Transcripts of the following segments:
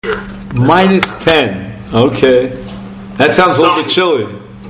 Minus 10. Okay. That sounds a little bit chilly.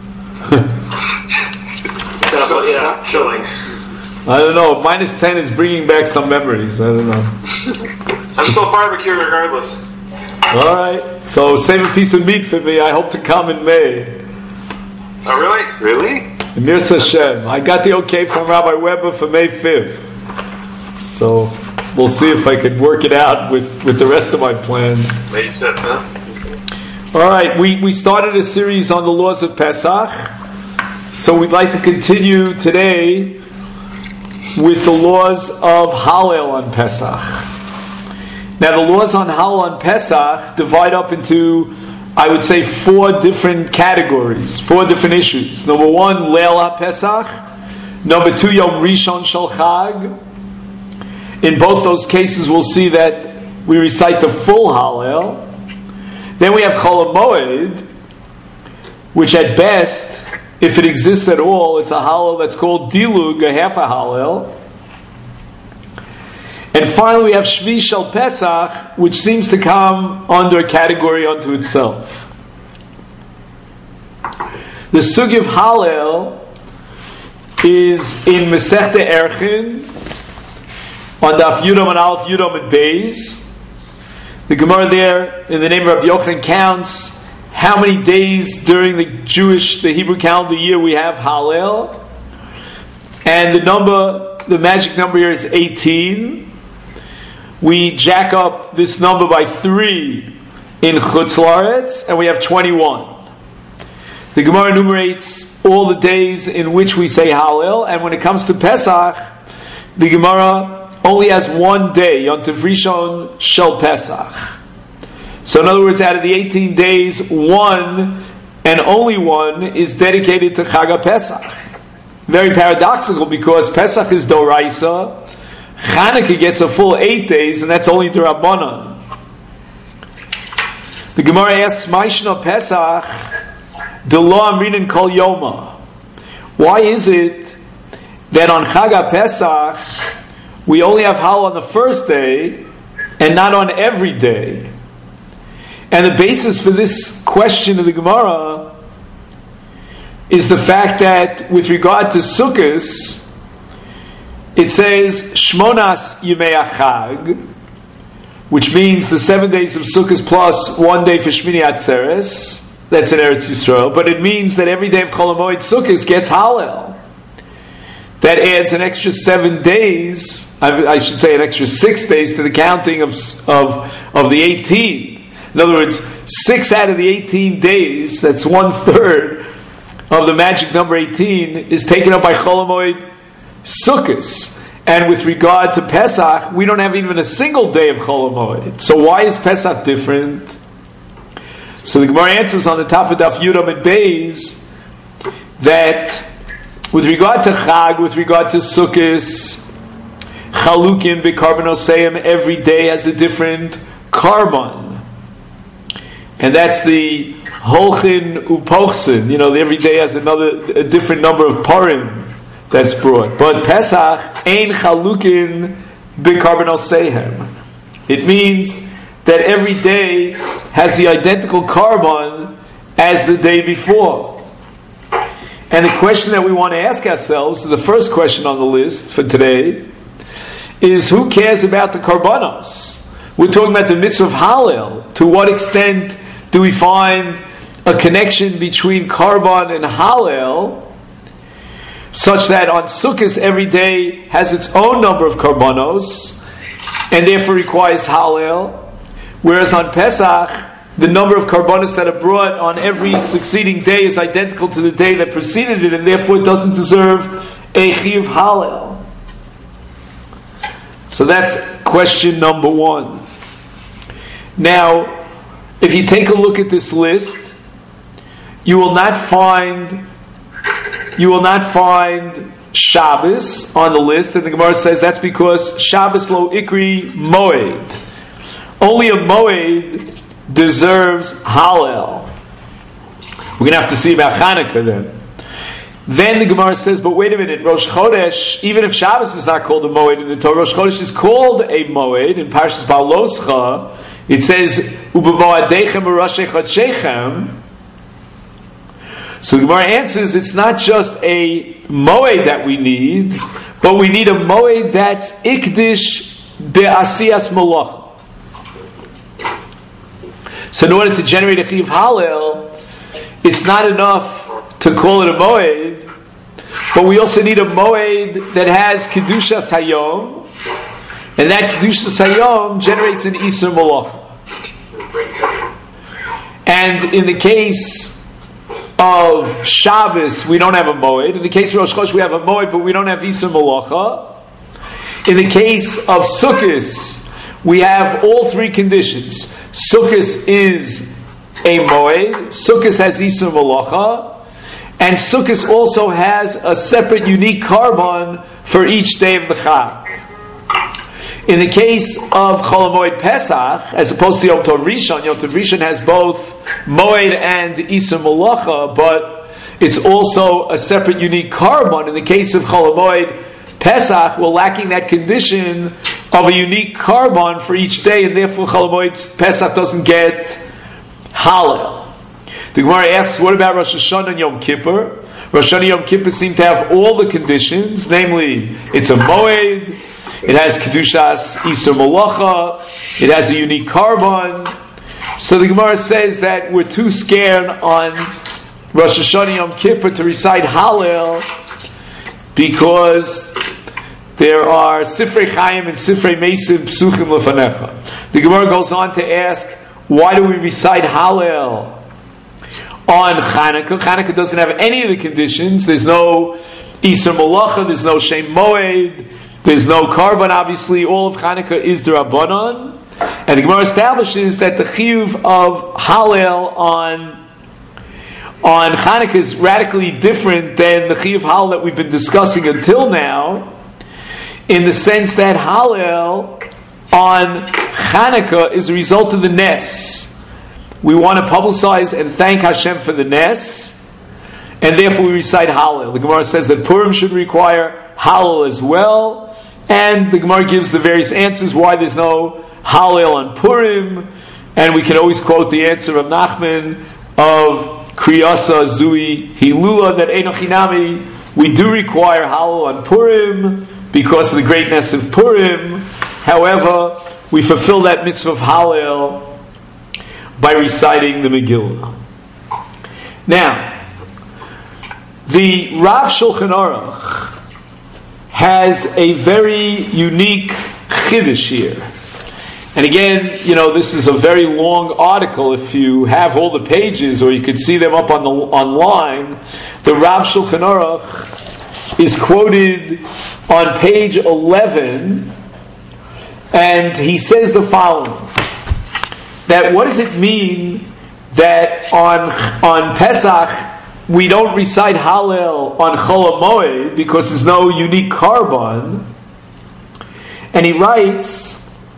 Chilling. I don't know. Minus 10 is bringing back some memories. I don't know. I'm still barbecue regardless. All right. So save a piece of meat for me. I hope to come in May. Oh, really? Really? Mirza Hashem. I got the okay from Rabbi Weber for May 5th. So we'll see if I can work it out with the rest of my plans. May 5th, huh? All right. We started a series on the laws of Pesach. So we'd like to continue today with the laws of Hallel on Pesach. Now the laws on Hallel on Pesach divide up into, I would say, 4 different categories, 4 different issues. Number 1, Leil HaPesach. Number 2, Yom Rishon Shel Chag. In both those cases we'll see that we recite the full Hallel. Then we have Chol HaMoed, which at best, if it exists at all, it's a Hallel that's called Dilug, a half a Hallel. And finally we have Shvi Shel Pesach, which seems to come under a category unto itself. The Sugi of Hallel is in Masechta Erchin, on Daf Yudom and Aleph Yudom and Beis. The Gemara there, in the name of Rabbi Yochanan, counts how many days during the Hebrew calendar year we have Hallel. And the magic number here is 18. We jack up this number by 3 in Chutz La'aretz, and we have 21. The Gemara enumerates all the days in which we say Hallel, and when it comes to Pesach, the Gemara only has one day, Yom Tov Rishon Shel Pesach. So in other words, out of the 18 days, 1 and only 1 is dedicated to Chag HaPesach. Very paradoxical, because Pesach is Doraisa, Chanukah gets a full 8 days, and that's only D'Rabbanan. The Gemara asks, Ma'ishna Pesach, D'lo Amrinin Kol Yoma. Why is it that on Chag HaPesach we only have Hallel on the first day and not on every day? And the basis for this question of the Gemara is the fact that with regard to Sukkos, it says Shmonas Yemei HaChag, which means the 7 days of Sukkos plus 1 day for Shmini Atzeres. That's in Eretz Yisrael. But it means that every day of Chol HaMoed Sukkos gets Hallel. That adds an extra 7 days, I should say an extra 6 days to the counting of the 18. In other words, 6 out of the 18 days, that's 1/3 of the magic number 18, is taken up by Chol HaMoed Sukkos. And with regard to Pesach, we don't have even a single day of Chol HaMoed. So why is Pesach different? So the Gemara answers on the top of Daf Yudam and Beis that with regard to Chag, with regard to Sukkos, Chalukim b'Karbanosayim, every day has a different Karban. And that's the Holchin Upochsin. Every day has a different number of Parim that's brought. But Pesach, Ein Chalukin b'Karbanosayim. It means that every day has the identical Karban as the day before. And the question that we want to ask ourselves, the first question on the list for today, is who cares about the Karbanos? We're talking about the mitzvah of Hallel. To what extent do we find a connection between Karban and Hallel, such that on Sukkot every day has its own number of Karbanos, and therefore requires Hallel, whereas on Pesach, the number of Karbanos that are brought on every succeeding day is identical to the day that preceded it, and therefore it doesn't deserve a Chiyuv Hallel. So that's question number 1. Now, if you take a look at this list, you will not find Shabbos on the list, and the Gemara says that's because Shabbos lo ikri moed. Only a moed deserves Hallel. We're going to have to see about Chanukah then. Then the Gemara says, but wait a minute, Rosh Chodesh, even if Shabbos is not called a moed in the Torah, Rosh Chodesh is called a moed in Parshas Baloscha. It says, "Ubemoadechem u'rashei chodshechem." So the Gemara answers, it's not just a moed that we need, but we need a moed that's ikdish be'asiyas malacha. So in order to generate a chiyuv halel, it's not enough to call it a moed, but we also need a moed that has kedushas hayom, and that kedushas hayom generates an isur malacha. And in the case of Shabbos, we don't have a moed. In the case of Rosh Chodesh, we have a moed, but we don't have isur malacha. In the case of Sukkos, we have all three conditions. Sukkos is a moed, Sukkos has isur malacha, and Sukkos also has a separate, unique carbon for each day of the Chag. In the case of Chol HaMoed Pesach, as opposed to Yom Tov Rishon has both moed and isur malacha, but it's also a separate, unique carbon. In the case of Chol HaMoed Pesach, we're lacking that condition of a unique carbon for each day, and therefore Chol HaMoed Pesach doesn't get halal. The Gemara asks, what about Rosh Hashanah and Yom Kippur? Rosh Hashanah and Yom Kippur seem to have all the conditions, namely, it's a moed, it has kedushas isur malacha, it has a unique carbon. So the Gemara says that we're too scared on Rosh Hashanah and Yom Kippur to recite Hallel because there are Sifrei Chaim and Sifrei Meisim Psuchim Lefanecha. The Gemara goes on to ask, why do we recite Hallel on Chanukah? Chanukah doesn't have any of the conditions. There's no Isur Malacha, there's no Shem Moed, there's no carbon, obviously. All of Chanukah is D'Rabbanan. And the Gemara establishes that the chiyuv of Hallel on Chanukah is radically different than the chiyuv Hallel that we've been discussing until now, in the sense that Hallel on Chanukah is a result of the Nes. We want to publicize and thank Hashem for the Nes, and therefore we recite Hallel. The Gemara says that Purim should require Hallel as well, and the Gemara gives the various answers why there's no Hallel on Purim, and we can always quote the answer of Nachman of Kriyasa Zui Hilula, that Eino Chinami, we do require Hallel on Purim because of the greatness of Purim. However, we fulfill that mitzvah of Hallel by reciting the Megillah. Now, the Rav Shulchan Aruch has a very unique chiddush here. And again, this is a very long article. If you have all the pages, or you could see them up online, the Rav Shulchan Aruch is quoted on page 11, and he says the following: that what does it mean that on Pesach we don't recite Hallel on Chol HaMoed because there's no unique carbon? And he writes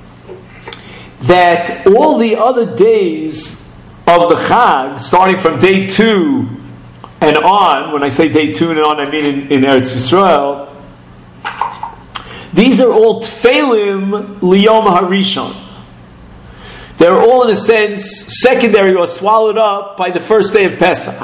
that all the other days of the Chag, starting from day 2 and on, when I say day 2 and on, I mean in Eretz Yisrael, these are all Tfeilim Liyom HaRishon. They're all, in a sense, secondary or swallowed up by the first day of Pesach.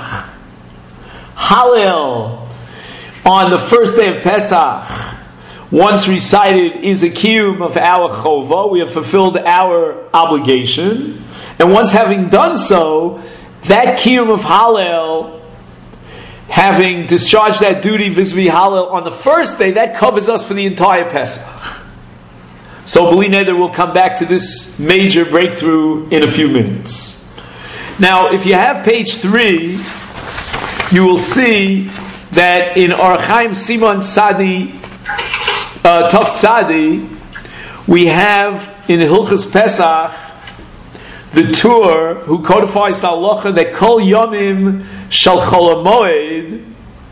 Hallel on the first day of Pesach, once recited, is a kiyum of our chova. We have fulfilled our obligation. And once having done so, that kiyum of Hallel, having discharged that duty vis-a-vis Hallel on the first day, that covers us for the entire Pesach. So, B'li Neder, we'll come back to this major breakthrough in a few minutes. Now, if you have page 3, you will see that in Orach Chaim Simon Tzadi, Tov Tzadi, we have in Hilchos Pesach the Tur who codifies the halacha that Kol Yomim Shel Chol HaMoed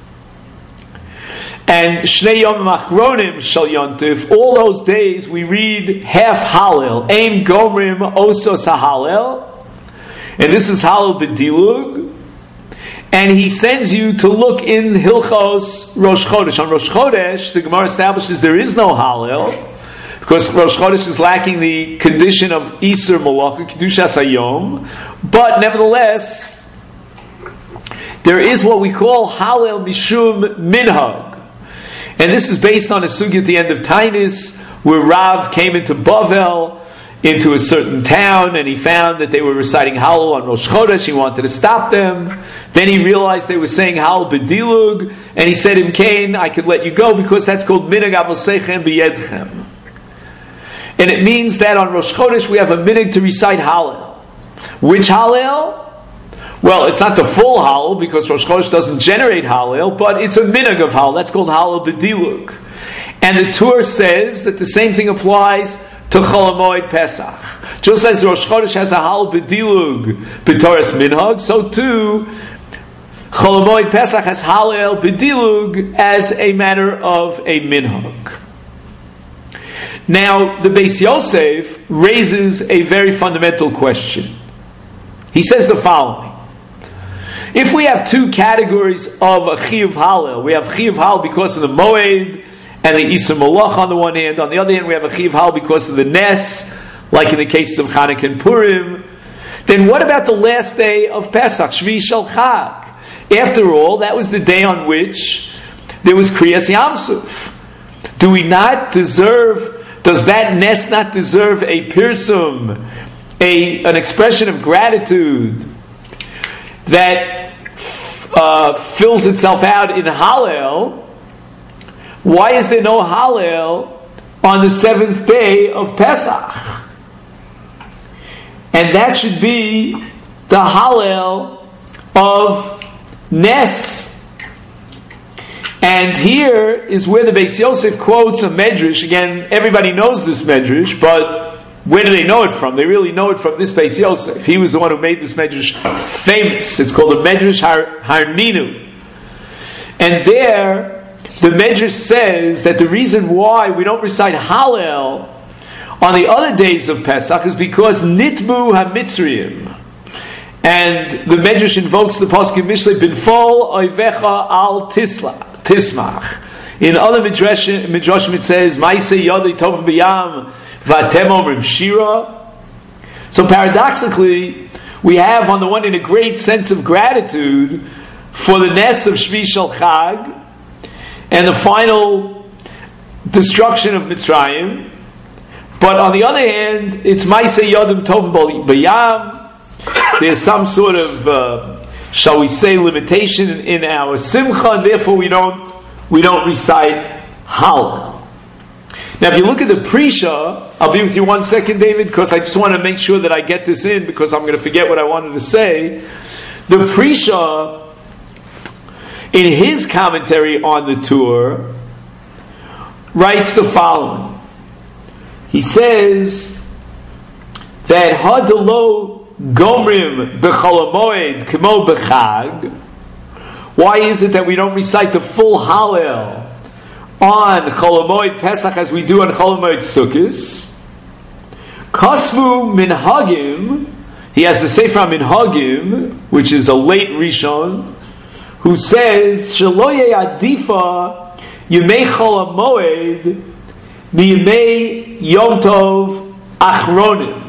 and Shnei Yomim Achronim Shel Yontif, all those days we read half Hallel, Ein Gomrim Osos HaHallel, and this is Hallel B'Dilug. And he sends you to look in Hilchos Rosh Chodesh. On Rosh Chodesh, the Gemara establishes there is no Hallel, because Rosh Chodesh is lacking the condition of Isur Malacha, Kedushas Hayom, but nevertheless, there is what we call Halel Mishum Minhag. And this is based on a sugi at the end of Tainis, where Rav came into Bavel, into a certain town, and he found that they were reciting Hallel on Rosh Chodesh. He wanted to stop them. Then he realized they were saying Hallel B'dilug, and he said, "Im Kain, I could let you go because that's called Minhag Avosechem B'yedchem." And it means that on Rosh Chodesh we have a minhag to recite Hallel. Which Hallel? Well, it's not the full Hallel because Rosh Chodesh doesn't generate Hallel, but it's a minhag of Hallel. That's called Hallel B'dilug. And the Tur says that the same thing applies to Chol HaMoed Pesach. Just as Rosh Chodesh has a Hallel B'dilug B'Torah Minhag, so too Chol HaMoed Pesach has Hallel B'dilug as a matter of a minhag. Now, the Beis Yosef raises a very fundamental question. He says the following. If we have two categories of a Chiyuv Hallel, we have Chiyuv Hallel because of the Moed and the Isur Malach on the one hand. On the other hand, we have a Chiyuv Hallel because of the Nes, like in the cases of Chanukah and Purim. Then what about the last day of Pesach, Shvi Shel Chag? After all, that was the day on which there was Kriyas Yamsuf. Do we not deserve... Does that Nes not deserve a pirsum, an expression of gratitude that fills itself out in Hallel? Why is there no Hallel on the seventh day of Pesach? And that should be the Hallel of Nes. And here is where the Beis Yosef quotes a medrash. Again, everybody knows this medrash, but where do they know it from? They really know it from this Beis Yosef. He was the one who made this medrash famous. It's called the Medrash Harninu. And there, the medrash says that the reason why we don't recite Hallel on the other days of Pesach is because Nitbu HaMitzrayim. And the medrash invokes the pasuk in Mishlei, Binfol Oivecha Al Tismach. In other midrashim it says, Maisei Yodei Tov B'Yam V'atem Omrim Shira. So paradoxically, we have on the one hand a great sense of gratitude for the Nes of Shvi Shel Chag and the final destruction of Mitzrayim. But on the other hand, it's Maisei Yodem Tov B'Yam. There's some sort of, shall we say, limitation in our simcha, and therefore we don't recite Hallel. Now, if you look at the Prisha, I'll be with you 1 second, David, because I just want to make sure that I get this in, because I'm going to forget what I wanted to say. The Prisha, in his commentary on the Tur, writes the following. He says that Hadalo Gomrim b'chol hamoed k'mo b'chag. Why is it that we don't recite the full Hallel on Chol HaMoed Pesach as we do on Chol HaMoed Sukkos? Kasvu Minhagim. He has the Sefer Minhagim, which is a late Rishon, who says Shelo Adifa Yemei Chol HaMoed Miyemei Yom Tov Achronim.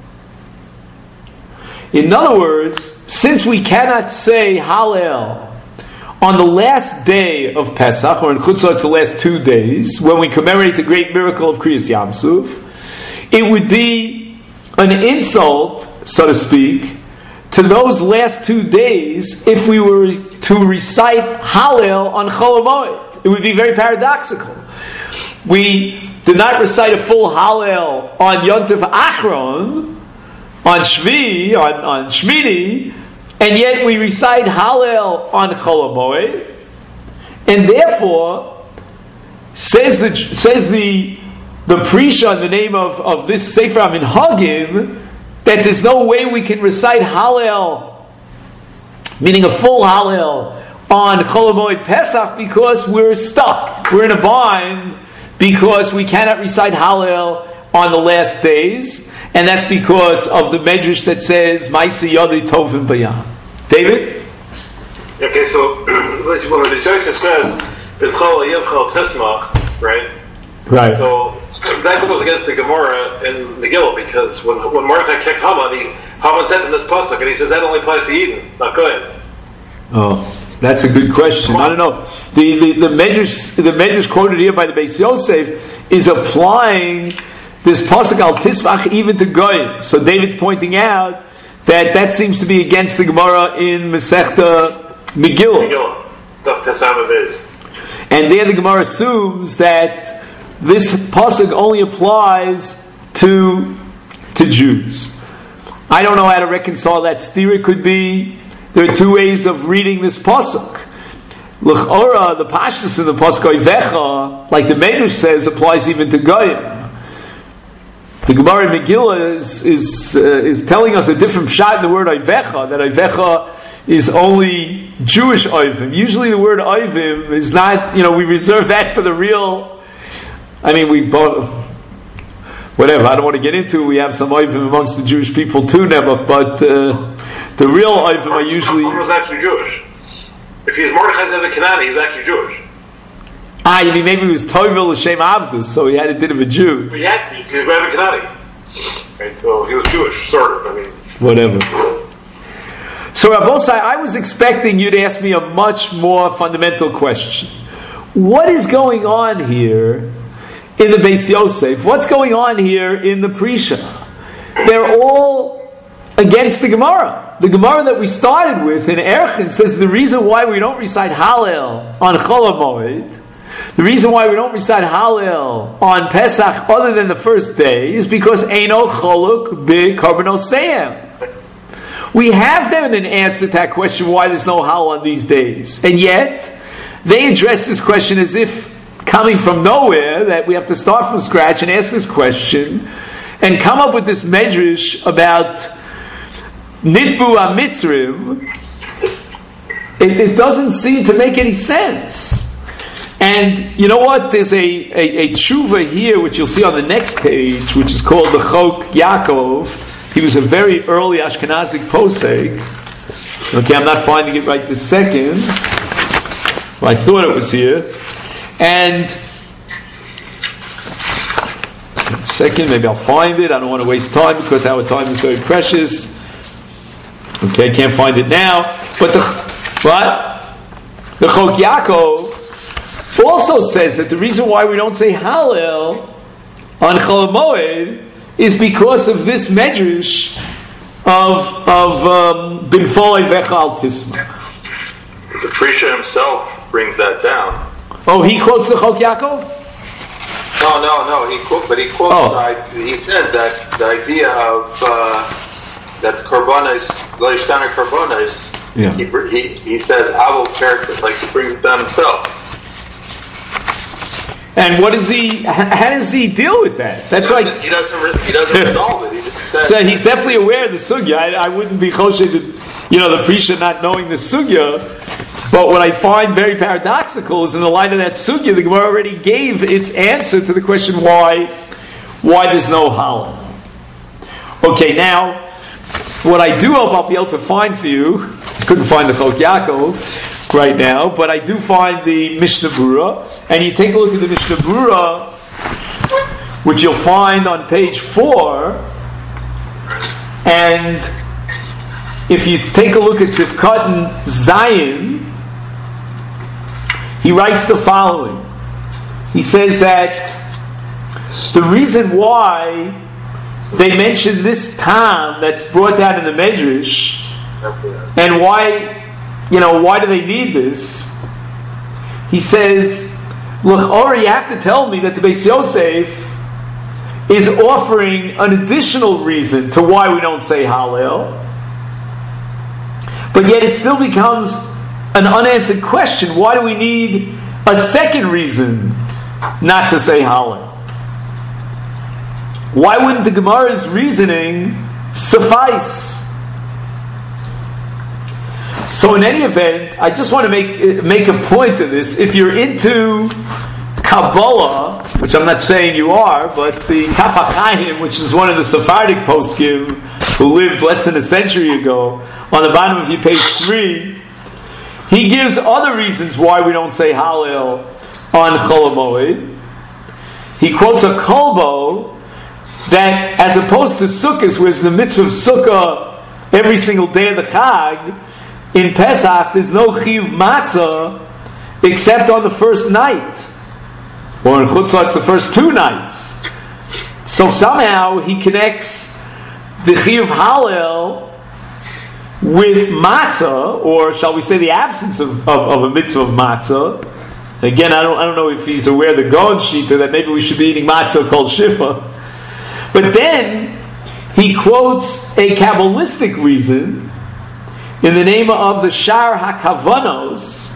In other words, since we cannot say Hallel on the last day of Pesach, or in Chutzah it's the last 2 days, when we commemorate the great miracle of Kriyas Yamsuf, it would be an insult, so to speak, to those last 2 days if we were to recite Hallel on Chol HaMoed. It would be very paradoxical. We do not recite a full Hallel on Yontif Achron, on Shvi, on Shmini, and yet we recite Hallel on Chol HaMoed, and therefore says the Prisha in the name of this Sefer HaMinhagim that there's no way we can recite Hallel, meaning a full Hallel, on Chol HaMoed Pesach because we're stuck, we're in a bind because we cannot recite Hallel on the last days. And that's because of the medrash that says Maisei Yodei Tovim B'Yam. David? Okay, so when the Joseph says B'chol Yivchol Tismach, right? Right. So that goes against the Gemara in Megillah, because when Mordechai kicked Haman, Haman said in this pasuk, and he says that only applies to Eden, not Goyim. Oh, that's a good question. I don't know. The Medrash quoted here by the Beis Yosef is applying this pasuk al tisvach even to Goyim. So David's pointing out that seems to be against the Gemara in Masechta Megillah. And there the Gemara assumes that this pasuk only applies to Jews. I don't know how to reconcile that stira. Could be there are two ways of reading this pasuk. L'chora, the pashtus in the pasuk oivecha, like the Medrash says, applies even to Goyim. The Gemara in Megillah is telling us a different pshat in the word oivecha, that oivecha is only Jewish oivim. Usually the word oivim is not, we reserve that for the real, we both, whatever, I don't want to get into it. We have some oivim amongst the Jewish people too, Nebuch, but the real oivim are usually... He was actually Jewish. If he's Mordechai Zeved Kanani, he's actually Jewish. You mean maybe he was Tovel L'Shem Avdus, so he had a bit of a Jew. He had to be, because he was Rabbi Kanani. Right, so he was Jewish, sort of, Whatever. So Rabosai, I was expecting you to ask me a much more fundamental question. What is going on here in the Beis Yosef? What's going on here in the Prisha? They're all against the Gemara. The Gemara that we started with in Erchin says the reason why we don't recite Hallel on Chol HaMoed, the reason why we don't recite Hallel on Pesach other than the first day is because Eino Choluk Bi Karbanos Seyem. We have them in an answer to that question why there's no Hallel on these days. And yet, they address this question as if coming from nowhere, that we have to start from scratch and ask this question and come up with this medrash about Nitbu HaMitzrim. It doesn't seem to make any sense. And you know what? There's a tshuva here, which you'll see on the next page, which is called the Chok Yaakov. He was a very early Ashkenazic posek. Okay, I'm not finding it right this second. Well, I thought it was here. And second, maybe I'll find it. I don't want to waste time because our time is very precious. Okay, I can't find it now. But the Chok Yaakov also says that the reason why we don't say Hallel on Chol HaMoed is because of this medrash of Binfol Oivecha Al Tismach. The Prisha himself brings that down. Oh, he quotes the Chok Yaakov? No. He quotes. He says that the idea of that Korbanos, Lo Yishtana Korbanos. Yeah. He says Avol character, like he brings it down himself. And what does he? How does he deal with that? That's right. He doesn't resolve it. He just says. So he's definitely aware of the sugya. I wouldn't be choshed, the Prisha not knowing the sugya. But what I find very paradoxical is in the light of that sugya, the Gemara already gave its answer to the question why there's no Hallel. Okay, now what I do hope I'll be able to find for you, I couldn't find the Chok Yaakov right now, but I do find the Mishnah Berurah, and you take a look at the Mishnah Berurah, which you'll find on page 4, and if you take a look at Sifkatan Zayin, he writes the following. He says that the reason why they mention this tam that's brought down in the Medrash, and why do they need this? He says, look, you have to tell me that the Beis Yosef is offering an additional reason to why we don't say Hallel, but yet it still becomes an unanswered question. Why do we need a second reason not to say Hallel? Why wouldn't the Gemara's reasoning suffice? So in any event, I just want to make a point of this. If you're into Kabbalah, which I'm not saying you are, but the Kaf HaChaim, which is one of the Sephardic poskim who lived less than a century ago, on the bottom of your page 3, he gives other reasons why we don't say Hallel on Chol HaMoed. he quotes a kolbo that, as opposed to Sukkot, where it's the mitzvah of Sukkah every single day of the Chag, in Pesach there's no chiyuv matzah except on the first night, or in Chutzah it's the first 2 nights. So somehow he connects the chiyuv halal with matzah, or shall we say the absence of a mitzvah of matzah. Again, I don't know if he's aware of the Gaon Shita that maybe we should be eating matzah called shiva. But then he quotes a Kabbalistic reason in the name of the Shar HaKavanos,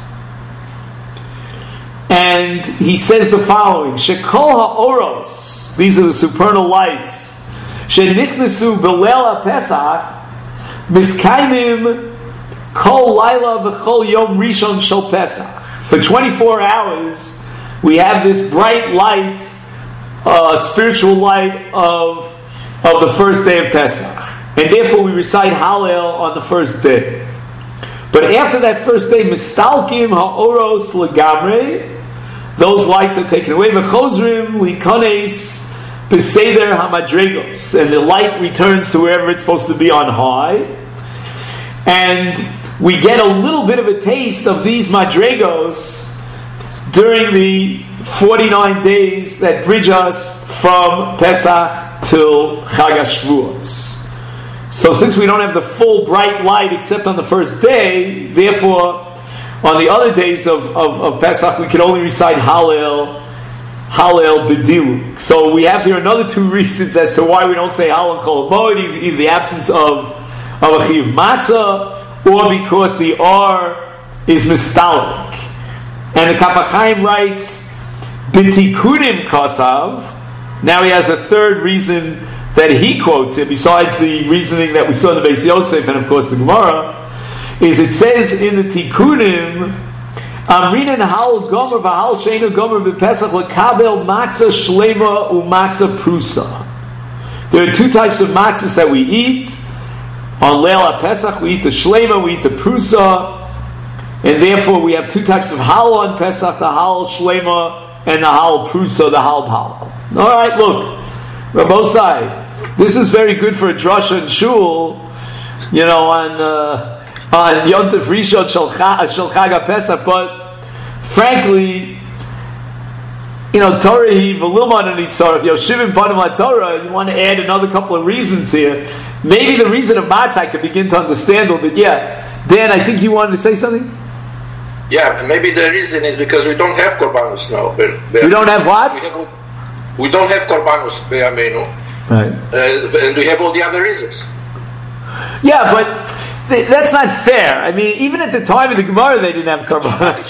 and he says the following: Shekol ha'oros, these are the supernal lights, shenichnesu b'leil HaPesach, miskaimim kol laila v'chol yom rishon shel Pesach. For 24 hours, we have this bright light, spiritual light of the first day of Pesach. And therefore we recite Hallel on the first day. But after that first day, mistalkim ha'oros legamre, those lights are taken away. V'chozrim likones b'seder hamadregos, and the light returns to wherever it's supposed to be on high. And we get a little bit of a taste of these madregos during the 49 days that bridge us from Pesach till Chag HaShavuos. So since we don't have the full bright light except on the first day, therefore on the other days of Pesach we can only recite Hallel B'diluk. So we have here another 2 reasons as to why we don't say Hallel Chol Moed, either the absence of a Chiyuv Matzah, or because the R is mistalik. And the Kaf HaChaim writes, B'tikudim Kosav. Now he has a third reason that he quotes it, besides the reasoning that we saw in the Beis Yosef and of course the Gemara, is it says in the Tikudim, Amrinan Hal Gomer V'Hal Sheinu Gomer B'Pesach L'Kabel Matzah Shlema U'Matzah Prusa. There are 2 types of matzahs that we eat. On Leil HaPesach we eat the Shlema, we eat the Prusa, and therefore we have 2 types of Hal on Pesach, the Hal Shlema and the Hal Prusa, the Hal Hal. Alright, look, Rabosai, this is very good for a drasha and shul, on Yontif Rishon Shel Chag HaPesach, but frankly, Torah he v'lilman and itzaref, Yoshivim Banim LaTorah, you want to add another couple of reasons here. Maybe the reason of matzah I can begin to understand a little bit. Yeah. Dan, I think you wanted to say something? Yeah, maybe the reason is because we don't have korbanos now. We don't have what? We don't have korbanos be'amenu. Right. And we have all the other reasons. Yeah, but that's not fair. I mean, even at the time of the Gemara, they didn't have korbanos.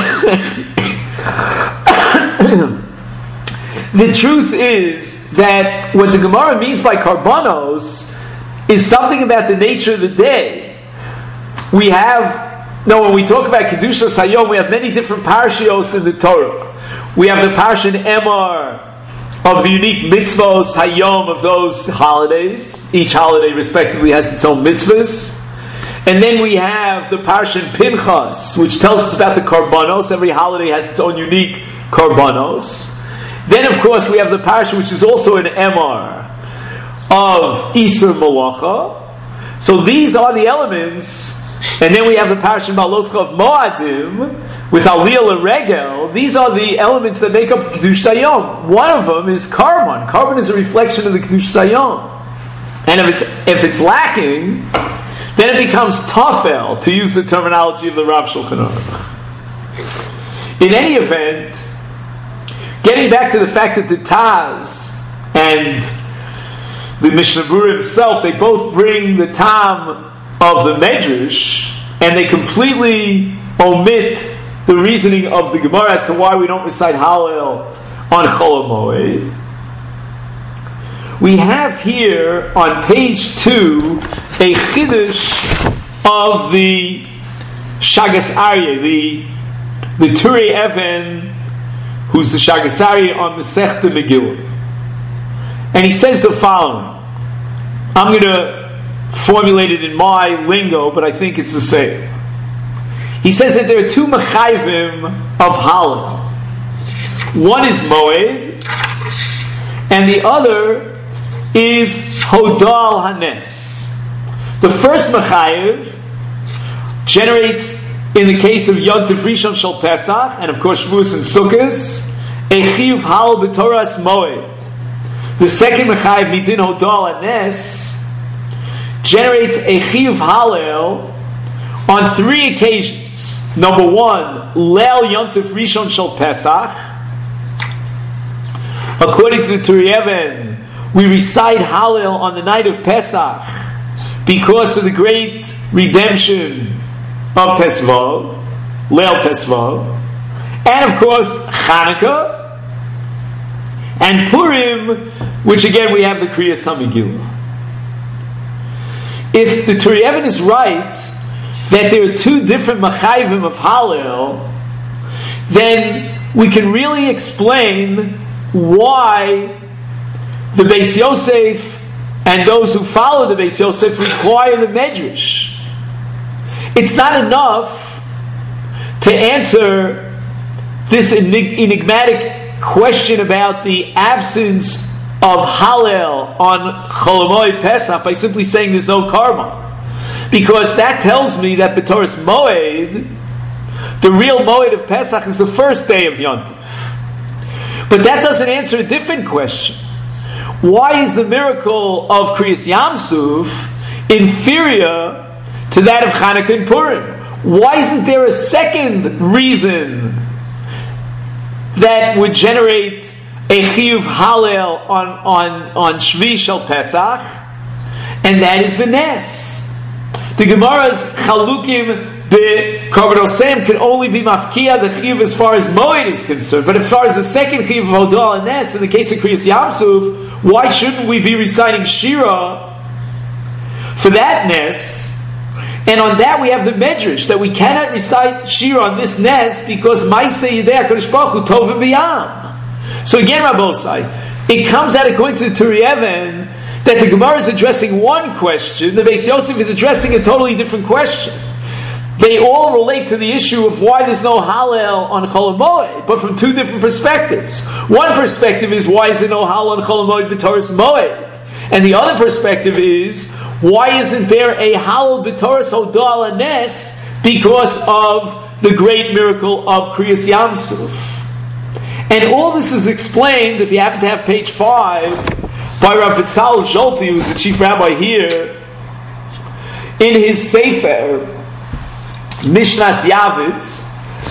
The truth is that what the Gemara means by korbanos is something about the nature of the day. When we talk about Kedushas Hayom, we have many different parashios in the Torah. We have the parasha Emor of the unique mitzvos Hayom of those holidays. Each holiday respectively has its own mitzvahs. And then we have the parasha Pinchas, which tells us about the korbanos. Every holiday has its own unique korbanos. Then of course we have the parasha which is also an Emor of Isur Malacha. So these are the elements. And then we have the parasha Maloscha of Moadim with Aliyah L'Regel. These are the elements that make up the Kedush Hayom. One of them is Karban. Karban is a reflection of the Kedush Hayom. And if it's lacking, then it becomes Tafel, to use the terminology of the Rav Shulchan Aruch. In any event, getting back to the fact that the Taz and the Mishnah Berurah himself, they both bring the Tam of the Medrash, and they completely omit the reasoning of the Gemara as to why we don't recite Hallel on Chol HaMoed. We have here on page 2 a Chiddush of the Shagas Aryeh, the Turei Even, who's the Shagas Aryeh on the Masechta Megillah. And he says the following. I'm going to formulate it in my lingo, but I think it's the same. He says that there are 2 mechayvim of Hallel. One is Moed, and the other is Hodal Hanes. The first Mechayev generates, in the case of Yom Tov Rishon Shel Pesach, and of course Shavuos and Sukkos, a Chiyuv Hal B'Toras Moed. The second Mechayev Midin Hodal Hanes generates a Chiyuv Halel on 3 occasions. Number 1, Leil Yom Tov Rishon Shel Pesach. According to the Turei Even, we recite Hallel on the night of Pesach because of the great redemption of Tesvav, Leil Tesvav, and of course Chanukah, and Purim, which again we have the Kriyas HaMegillah. If the Turei Even is right that there are 2 different Machayvim of Hallel, then we can really explain why the Beis Yosef and those who follow the Beis Yosef require the Medrash. It's not enough to answer this enigmatic question about the absence of Hallel on Chol Hamoed Pesach by simply saying there's no Karban, because that tells me that B'Toras Moed, the real Moed of Pesach, is the first day of Yom Tov. But that doesn't answer a different question. Why is the miracle of Kriyas Yamsuf inferior to that of Chanukah and Purim? Why isn't there a second reason that would generate a Chiyuv Hallel on Shvi Shel Pesach? And that is the Nes. The Gemara's Chalukim Korban Osem can only be mafkia the chiyuv as far as Moed is concerned. But as far as the second chiyuv of Hodal and Nes, in the case of Kriyas Yamsuf, why shouldn't we be reciting Shira for that Nes? And on that we have the Medrash that we cannot recite Shira on this Nes because Maaseh Yidei HaKadosh Baruch Hu Tov V'Yam. So again, Rabbosai, it comes out according to the Turei Even that the Gemara is addressing one question, the Beis Yosef is addressing a totally different question. They all relate to the issue of why there's no Hallel on Chol Hamoed, but from 2 different perspectives. One perspective is why is there no Hallel on Chol Hamoed B'Toras Moed, and the other perspective is why isn't there a Hallel B'Toras Hodal Hanes because of the great miracle of Kriyas Yamsuf. And all this is explained, if you happen to have page 5, by Rav Betzalel Zolti, who's the chief rabbi here, in his Sefer Mishnas Yavitz.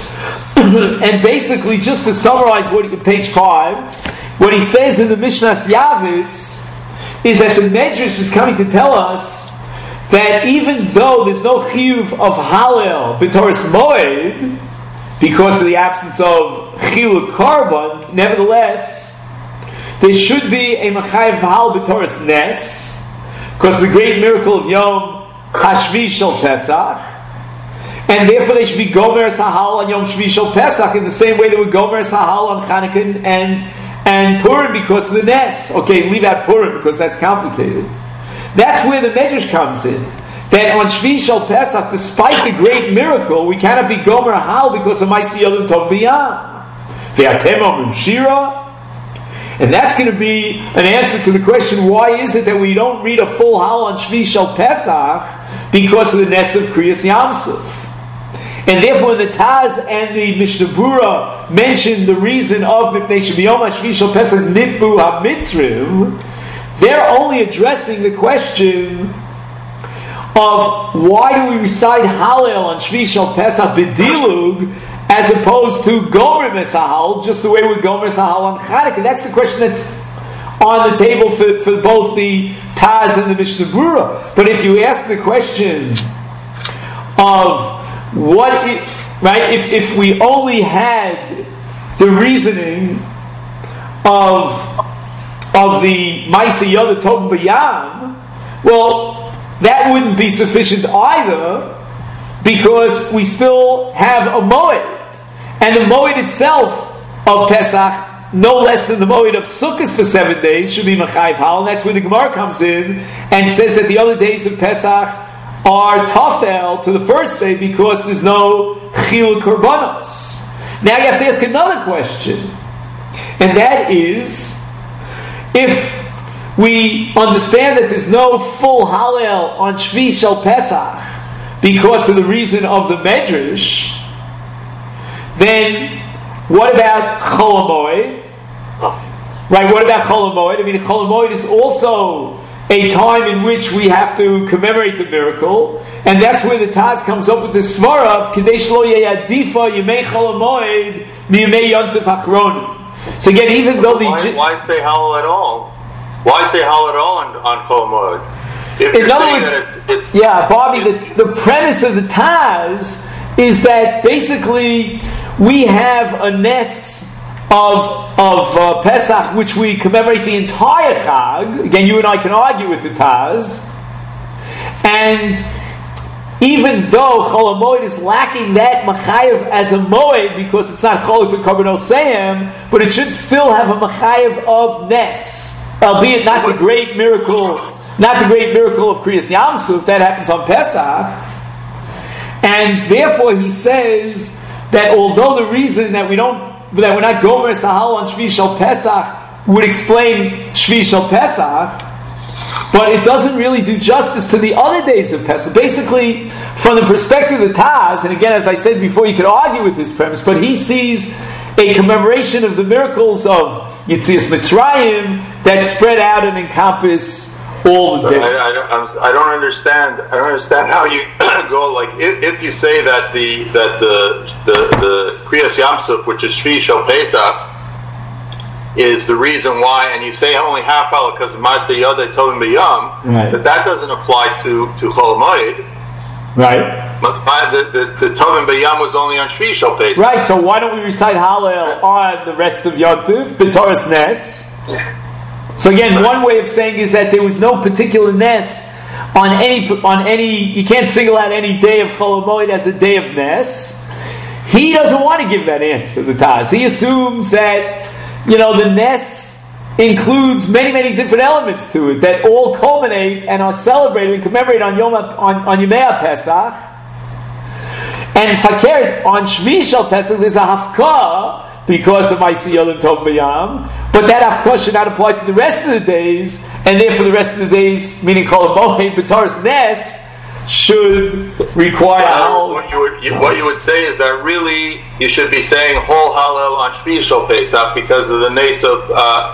And basically, just to summarize page 5, what he says in the Mishnas Yavitz is that the Medrash is coming to tell us that even though there's no chiyuv of Hallel B'Toras Moed because of the absence of chiluk Karban, nevertheless there should be a Mechayev Hal B'Toras Nes because of the great miracle of Yom Hashvi Shel Pesach. And therefore they should be Gomer Sahal on Yom Shvi Shel Pesach in the same way they would Gomer Sahal on Chanukah and Purim because of the Nes. Okay, leave out Purim because that's complicated. That's where the Medrash comes in. That on Shvi Shel Pesach, despite the great miracle, we cannot be Gomer Hal because of Maaseh Yodim Tov B'Yam. Ve'atem omrim Shira. And that's going to be an answer to the question, why is it that we don't read a full Hal on Shvi Shel Pesach because of the Nes of Kriyas Yamsuf? And therefore, the Taz and the Mishnah Berurah mention the reason of Mipnei Shebiyom HaShvi Shel Pesach Nitbu HaMitzrim. They're only addressing the question of why do we recite Hallel on Shvi Shel Pesach B'dilug as opposed to Gomer Mesahal, just the way we Gomer Mesahal on Chanukah. That's the question that's on the table for both the Taz and the Mishnah Berurah. But if you ask the question of if we only had the reasoning of the Maaseh Yodim Tov B'Yam, well, that wouldn't be sufficient either, because we still have a Moed, and the Moed itself of Pesach, no less than the Moed of Sukkot for 7 days, should be Mechayev Hal, and that's where the Gemara comes in and says that the other days of Pesach are tafel to the first day because there's no chiluk korbanos. Now you have to ask another question, and that is, if we understand that there's no full Hallel on Shvi Shel Pesach because of the reason of the Medrash, then what about Chol HaMoed? Right, what about Chol HaMoed? I mean, Chol HaMoed is also a time in which we have to commemorate the miracle, and that's where the Taz comes up with the svara of Kadesh Lo Yadifa Yemei Chol HaMoed Miyemei Yontif Achronim. So again, even though why say Hallel at all? Why say Hallel at all on Chol HaMoed? In other words, Bobby, the premise of the Taz is that basically we have a Nes of Pesach, which we commemorate the entire Chag. Again, you and I can argue with the Taz. And even though Chol HaMoed is lacking that Machayev as a Moed, because it's not Cholik with Korbanos Seim, but it should still have a Machayev of Nes, albeit not the great miracle of Kriyas Yamsuf that happens on Pesach. And therefore he says that although the reason that we're not Gomer Sahal on Shvi Shel Pesach would explain Shvi Shel Pesach, but it doesn't really do justice to the other days of Pesach. Basically, from the perspective of the Taz, and again, as I said before, you could argue with this premise, but he sees a commemoration of the miracles of Yetzias Mitzrayim that spread out and encompass all the days. I don't understand. I don't understand how you go. Like if you say that the Kriyas Yamsuf, which is Shvi Shel Pesach, is the reason why, and you say only half hour because of Ma'aseh Yodei Tovim B'Yom, right, that doesn't apply to Chol HaMoed. Right. But the Tovim B'Yom was only on Shvi Shel Pesach. Right. So why don't we recite Hallel on the rest of Yom Tov, B'Toras Nes? So again, one way of saying is that there was no particular Nes on any. You can't single out any day of Chol HaMoed as a day of Nes. He doesn't want to give that answer, the Taz. He assumes that the Nes includes many, many different elements to it that all culminate and are celebrated and commemorated on Yomei HaPesach. And Fakir, on Shvi Shel Pesach, there's a Hafkah because of Ma'aseh Yodei Tovim B'Yom, but that Hafkah should not apply to the rest of the days, and therefore the rest of the days, meaning Chol HaMoed, B'Toras Nes, should require what you would say is that really you should be saying whole Hallel on Shvi Shel Pesach because of the Nes of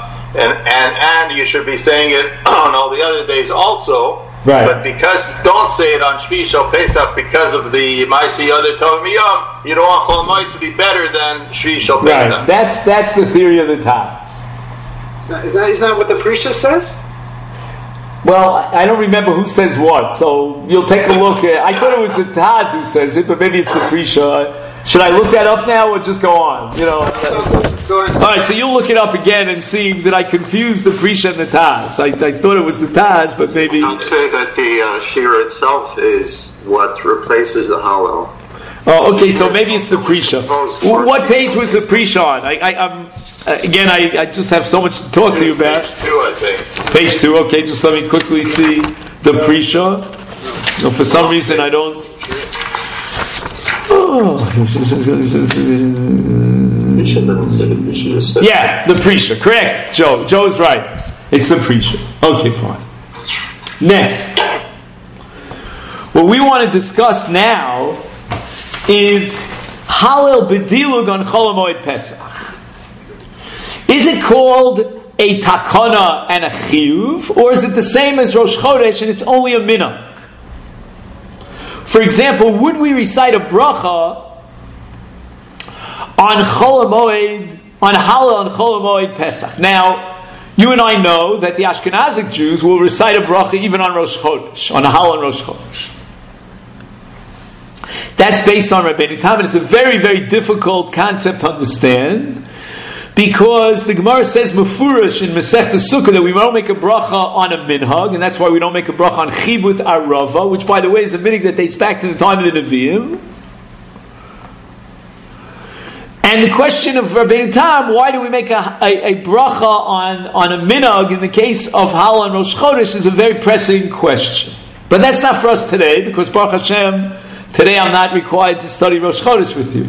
and you should be saying it on all the other days also. Right. But because you don't say it on Shvi Shel Pesach because of the Ma'aseh Yodei Tovim B'Yom, you don't want Chol HaMoed to be better than Shvi Shel Pesach. Right. That's the theory of the Taz. Isn't that what the Prisha says? Well, I don't remember who says what, so you'll take a look at. I thought it was the Taz who says it, but maybe it's the Prisha. Should I look that up now or just go on? Go ahead. All right, so you'll look it up again and see that I confused the Prisha and the Taz. I thought it was the Taz, but maybe. I'd say that the Shira itself is what replaces the Hallel. Oh, okay, so maybe it's the Prisha. What page was the Prisha on? I just have so much to talk to you about. Page 2, I think. Page 2, okay, just let me quickly see the Prisha. For some reason I don't... Yeah, the Prisha, correct, Joe. Joe is right. It's the Prisha. Okay, fine. Next. What we want to discuss now is Hallel B'dilug on Chol HaMoed Pesach. Is it called a takana and a chiyuv, or is it the same as Rosh Chodesh and it's only a minhag? For example, would we recite a bracha on Chol HaMoed, on Hallel on Chol HaMoed Pesach? Now, you and I know that the Ashkenazic Jews will recite a bracha even on Rosh Chodesh, on a Hallel on Rosh Chodesh. That's based on Rabbeinu Tam, and it's a very, very difficult concept to understand, because the Gemara says Mefurish in Masechta Sukkah that we don't make a bracha on a minhag, and that's why we don't make a bracha on Chibut Arava, which, by the way, is a minhag that dates back to the time of the Nevi'im. And the question of Rabbeinu Tam, why do we make a bracha on a minhag in the case of Hallel and Rosh Chodesh, is a very pressing question. But that's not for us today, because Baruch Hashem, today I'm not required to study Rosh Chodesh with you.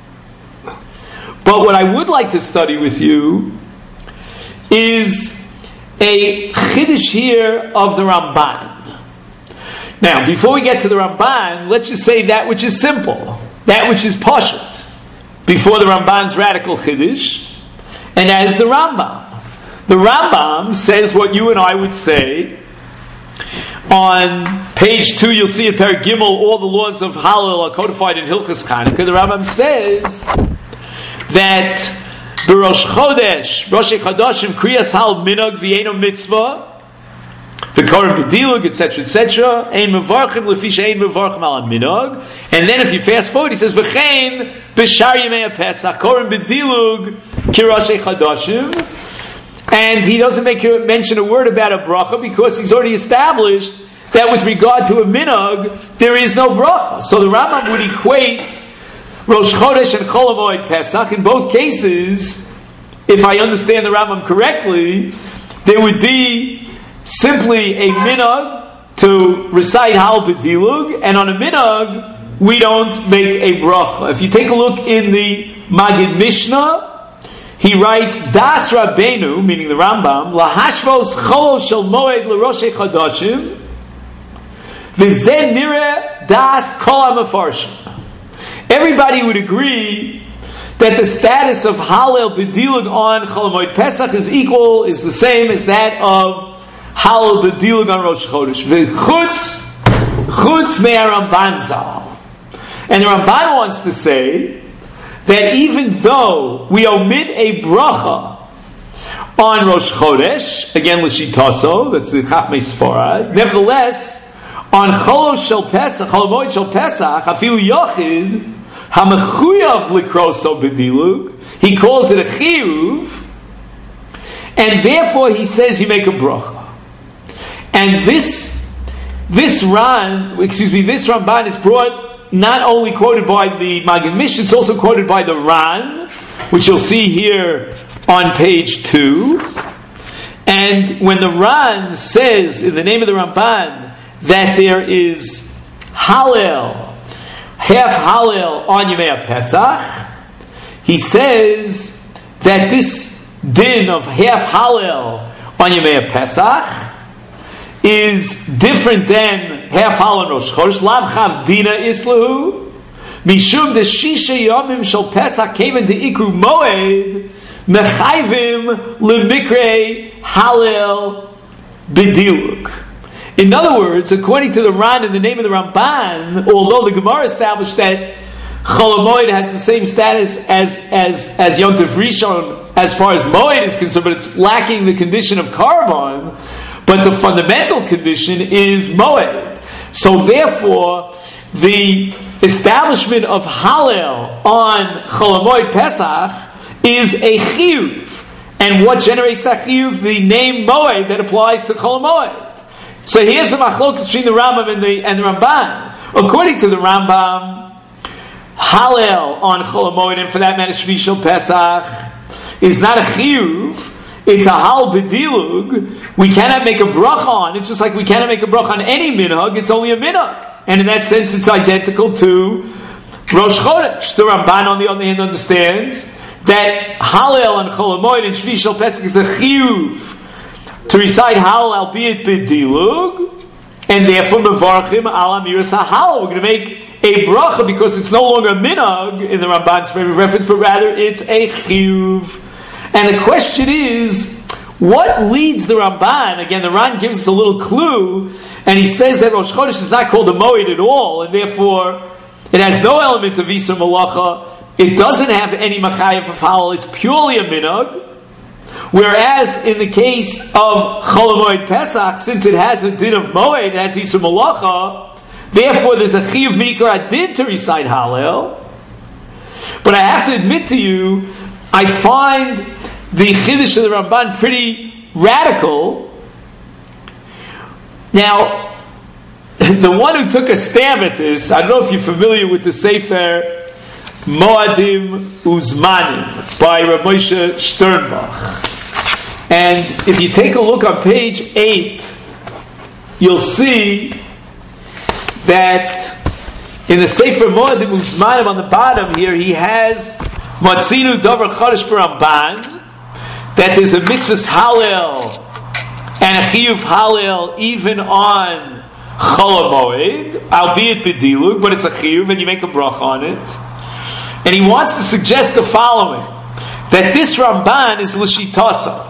But what I would like to study with you is a chiddush here of the Ramban. Now, before we get to the Ramban, let's just say that which is simple, that which is pashut, before the Ramban's radical chiddush, and that is the Rambam. The Rambam says what you and I would say. On page 2, you'll see at Perek Gimel, all the laws of Hallel are codified in Hilchos Chanukah. The Rambam says that B'Rosh Chodesh, Rosh Chodashim, Kriyas Hal Minog V'Eino Mitzvah, V'Korim B'Dilug, etc., Ein Mevarchim L'Fisha Ein Mevarchim Al Minog. And then if you fast forward, he says V'Chein B'Shar Yemei HaPesach, Korim B'Dilug Ki Rosh Chodashim. And he doesn't mention a word about a bracha because he's already established that with regard to a minog, there is no bracha. So the Rambam would equate Rosh Chodesh and Chol HaMoed Pesach. In both cases, if I understand the Rambam correctly, there would be simply a minog to recite Hal B'Dilug, and on a minog, we don't make a bracha. If you take a look in the Magid Mishnah, he writes, Das Rabbeinu, meaning the Rambam, Lahashvos Chol Shel Moed LeRosh Chodashim, V'zeh Nireh Das Kol HaMefarshim. Everybody would agree that the status of Hallel B'Dilug on Chol HaMoed Pesach is the same as that of Hallel B'Dilug on Rosh Chodesh. Chutz Mei HaRamban Zal. And the Ramban wants to say that even though we omit a bracha on Rosh Chodesh, again l'shitaso, that's the Chachmei Sfarad, nevertheless, on Chol Moed Shel Pesach, Afilu Yochid, Hamechuyav Likroso B'Dilug, he calls it a chiyuv, and therefore he says you make a bracha. And this Ramban is brought not only quoted by the Magid Mishnah, it's also quoted by the Ran, which you'll see here on page 2. And when the Ran says, in the name of the Ramban, that there is Hallel, half Hallel on Yemei Pesach, he says that this din of half Hallel on Yemei Pesach is different than half Hallel on Rosh Chodesh. Lav chav dina islahu mishum de shisha yomim shel Pesach came into ikru moed mechayvim lemikre Hallel b'diluk. In other words, according to the Ran in the name of the Ramban, although the Gemara established that Chol HaMoed has the same status as Yom Tov Rishon as far as Moed is concerned, but it's lacking the condition of Karban. But the fundamental condition is Moed. So therefore, the establishment of Hallel on Chol HaMoed Pesach is a chiyuv. And what generates that chiyuv? The name Moed that applies to Chol HaMoed. So here's the machlokas between the Rambam and the Ramban. According to the Rambam, Hallel on Chol HaMoed, and for that matter Shvi Shel Pesach, is not a chiyuv. It's a hal b'dilug. We cannot make a bracha on. It's just like we cannot make a bracha on any minhag. It's only a minhag, and in that sense, it's identical to Rosh Chodesh. The Ramban, on the other hand, understands that Hallel on Chol HaMoed and Shvi Shel Pesach is a chiyuv to recite Hallel, albeit b'dilug, and therefore mevarchim al amiras ha'Hallel. We're going to make a bracha because it's no longer a minhag in the Ramban's favorite reference, but rather it's a chiyuv. And the question is, what leads the Ramban? Again, the Ran gives us a little clue, and he says that Rosh Chodesh is not called a Moed at all, and therefore it has no element of Isur Malacha. It doesn't have any Machayev of Hallel. It's purely a minhag. Whereas in the case of Chol HaMoed Pesach, since it has a din of Moed, it has Isur Malacha, therefore there's a Chiyuv Mikra Adin to recite Hallel. But I have to admit to you, I find the Chiddush of the Ramban pretty radical. Now, the one who took a stab at this, I don't know if you're familiar with the Sefer Moadim Uzmanim by Rav Moshe Sternbach. And if you take a look on page 8, you'll see that in the Sefer Moadim Uzmanim on the bottom here, he has Matzinu Davar Chodesh B'Ramban, that there's a mitzvahs Hallel and a chiyuv halel even on Chol HaMoed, albeit b'dilug, but it's a chiyuv and you make a bracha on it. And he wants to suggest the following, that this Ramban is l'shitasa.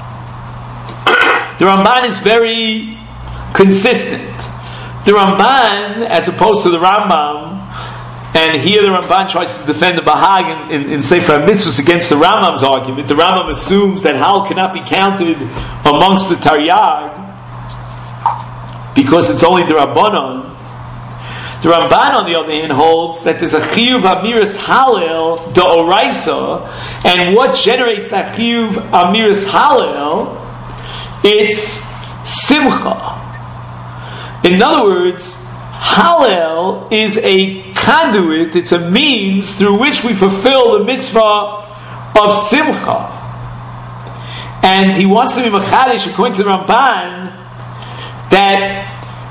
The Ramban is very consistent. The Ramban, as opposed to the Rambam, and here the Ramban tries to defend the Bahag in Sefer HaMitzvos against the Rambam's argument. The Rambam assumes that Hal cannot be counted amongst the Taryag because it's only the Rabbanon. The Ramban, on the other hand, holds that there's a chiyuv amiras halel d'oraisa, and what generates that chiyuv amiras halel? It's simcha. In other words, Hallel is a conduit, it's a means through which we fulfill the mitzvah of Simcha. And he wants to be machadish, according to the Ramban, that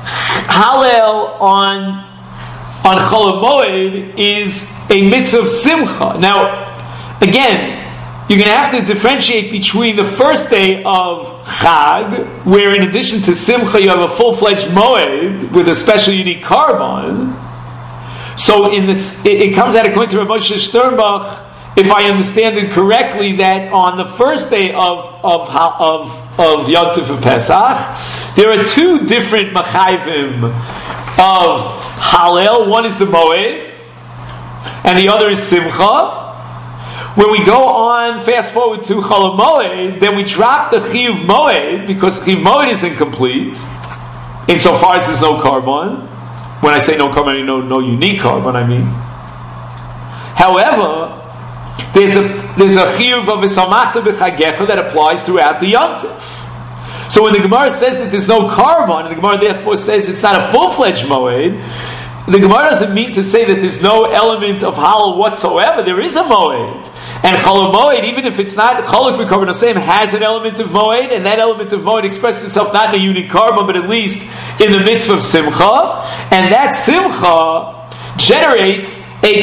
Hallel on Chol HaMoed is a mitzvah of Simcha. Now, again, you're going to have to differentiate between the first day of Chag, where in addition to Simcha you have a full-fledged Moed with a special unique Karban. So in this, it comes out according to Rav Moshe Sternbach, if I understand it correctly, that on the first day of Yom Tov of Pesach, there are two different Machayvim of Hallel. One is the Moed, and the other is Simcha. When we go on, fast forward to Chol HaMoed, then we drop the Chiyuv Moed, because Chiyuv Moed is incomplete, insofar as there's no Karban. When I say no Karban, I mean no unique Karban, I mean. However, there's a Chiyuv of V'samachta b'chagecha that applies throughout the Yom Tov. So when the Gemara says that there's no Karban, and the Gemara therefore says it's not a full-fledged Moed, the Gemara doesn't mean to say that there's no element of halal whatsoever. There is a moed, and chol moed, even if it's not choluk b'karban hasem, has an element of moed, and that element of moed expresses itself not in a unique karban, but at least in the mitzvah of simcha, and that simcha generates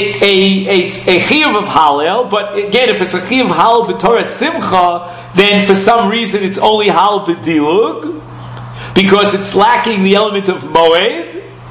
a chiyuv of halal. But again, if it's a chiyuv of halal b'torah simcha, then for some reason it's only halal b'dilug, because it's lacking the element of moed.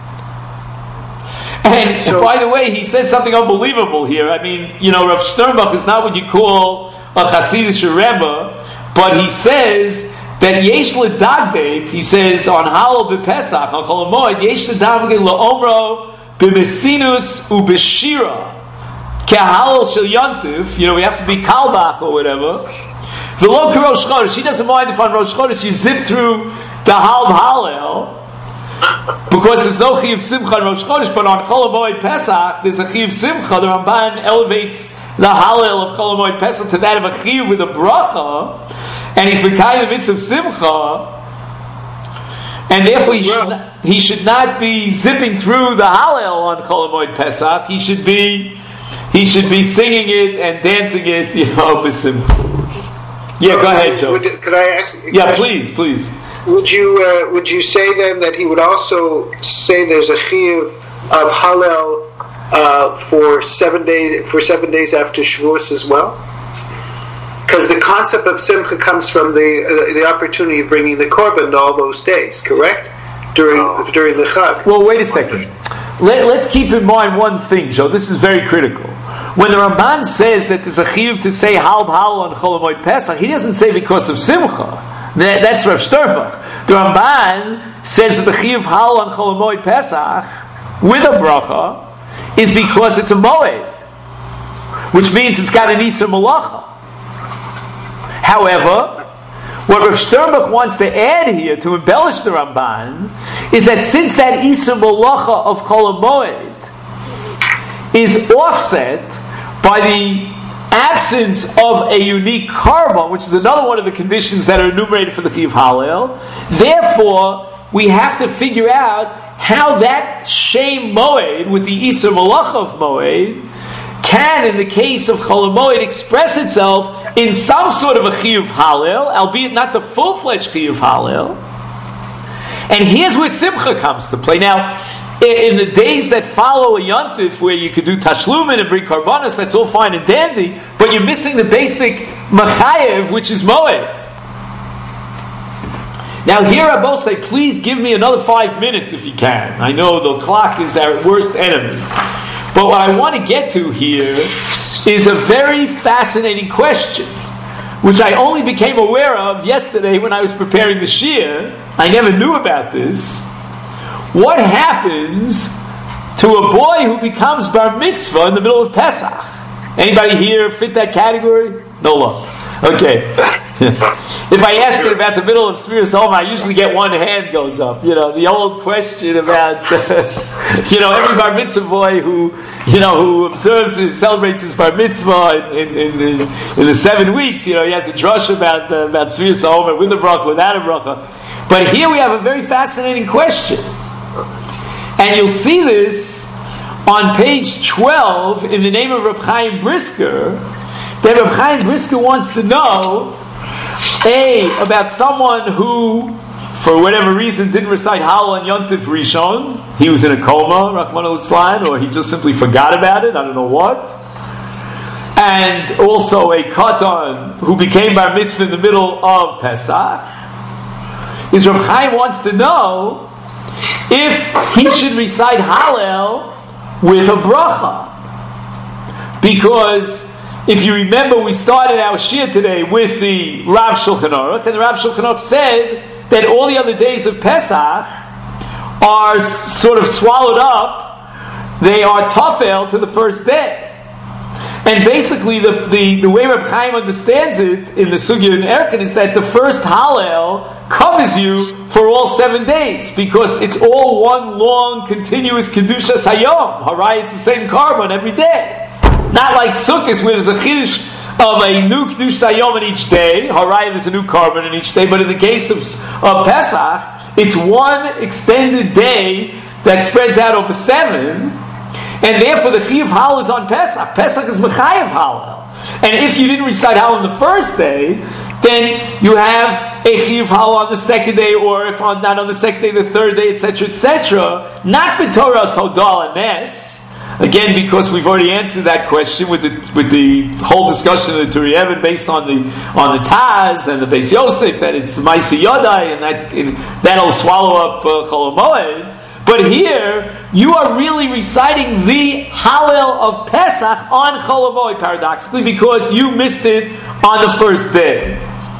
And by the way, he says something unbelievable here. I mean, Rav Sternbach is not what you call a Hasidic Rebbe, but he says that Yesh L'Dagdeg, he says on Halal b'Pesach, on Chol HaMoed, Yesh L'Dagdeg L'Omro b'Mesinus u'B'Shira Ke'Halal Shel Yontif. We have to be Kalbach or whatever. V'lo K'Rosh Chodesh. He doesn't mind if on Rosh Chodesh you zip through the Halal, because there's no Chiyuv Simcha on Rosh Chodesh, but on Chol HaMoed Pesach there's a Chiyuv Simcha. The Ramban elevates the Hallel of Chol HaMoed Pesach to that of a Chiyuv with a bracha, and he's B'kai the mitzvah of Simcha, and therefore he should not be zipping through the Hallel on Chol HaMoed Pesach. He should be singing it and dancing it, b'simcha. Yeah, go ahead, Joe. Could I ask? Yeah, please. Would you say then that he would also say there's a chiyuv of Hallel for 7 days after Shavuos as well? Because the concept of Simcha comes from the opportunity of bringing the Korban all those days, correct? During the Chag. Well, wait a second. Let's keep in mind one thing, Joe. This is very critical. When the Ramban says that there's a chiyuv to say Hal on Chol HaMoed Pesach, he doesn't say because of Simcha. That's Rav Sternbach. The Ramban says that the chiyuv Hal on Chol HaMoed Pesach with a bracha is because it's a moed, which means it's got an Isur Malacha. However, what Rav Sternbach wants to add here to embellish the Ramban is that since that Isur Malacha of Chol HaMoed is offset by the absence of a unique Karban, which is another one of the conditions that are enumerated for the Chiyuv Hallel, therefore we have to figure out how that Shem Moed with the Isur Malacha of Moed can, in the case of Chol HaMoed, express itself in some sort of a Chiyuv Hallel, albeit not the full-fledged Chiyuv Hallel. And here's where Simcha comes to play. Now, in the days that follow a Yontif, where you could do Tashlumin and bring Karbanos, that's all fine and dandy, but you're missing the basic Machayev, which is Moed. Now here I both say, please give me another 5 minutes if you can. I know the clock is our worst enemy. But what I want to get to here is a very fascinating question, which I only became aware of yesterday when I was preparing the Shir. I never knew about this. What happens to a boy who becomes bar mitzvah in the middle of Pesach? Anybody here fit that category? No love. Okay. If I ask it about the middle of Sfiras Omer, I usually get one hand goes up. The old question about, every bar mitzvah boy who observes celebrates his bar mitzvah in the 7 weeks, he has a drush about Sfiras Omer with a bracha, without a bracha. But here we have a very fascinating question. And you'll see this on page 12 in the name of Reb Chaim Brisker, that Reb Chaim Brisker wants to know, about someone who, for whatever reason, didn't recite Hallel and Yontif Rishon. He was in a coma, Rachmana litzlan, or he just simply forgot about it, I don't know what. And also a Katan who became bar mitzvah in the middle of Pesach. Is Reb Chaim wants to know if he should recite Hallel with a bracha. Because if you remember, we started our shir today with the Rav Shulchan Aruch, and the Rav Shulchan Aruch said that all the other days of Pesach are sort of swallowed up. They are tafel to the first day. And basically, the way Reb Chaim understands it in the Sugya in Erkin is that the first Hallel covers you for all 7 days, because it's all one long, continuous Kedushas Hayom. Harai, it's the same carbon every day. Not like Sukkot, where there's a Chiddush of a new Kedushas Hayom in each day. Harai, there's a new carbon in each day. But in the case of Pesach, it's one extended day that spreads out over 7. And therefore, the Chiyuv Hallel is on Pesach. Pesach is Mechayev Hallel. And if you didn't recite Hallel on the first day, then you have a Chiyuv Hallel on the second day, or if not on the second day, the third day, etc., etc. Not B'Torah's Hodal and Nes. Again, because we've already answered that question with the whole discussion of the Turi Even based on the Taz and the Beis Yosef, that it's Maisi Yodai, and that'll swallow up Chol HaMoed. But here, you are really reciting the Hallel of Pesach on Chol HaMoed, paradoxically, because you missed it on the first day.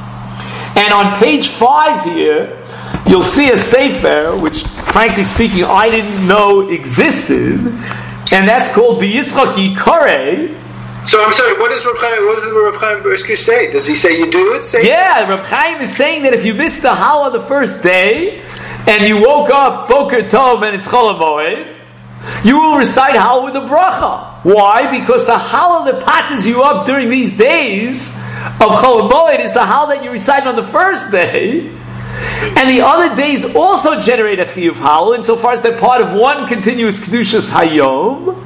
And on page 5 here, you'll see a sefer, which, frankly speaking, I didn't know existed, and that's called B'Yitzchak Yikareh. So I'm sorry, what does Reb Chaim Brisker say? Does he say you do it? Reb Chaim is saying that if you missed the Hallel the first day, and you woke up Boker Tov and it's Chol HaMoed, you will recite Hallel with a bracha. Why? Because the Hallel that patters you up during these days of Chol HaMoed is the Hallel that you recite on the first day, and the other days also generate a Chiyuv Hallel insofar as they're part of one continuous Kedushas Hayom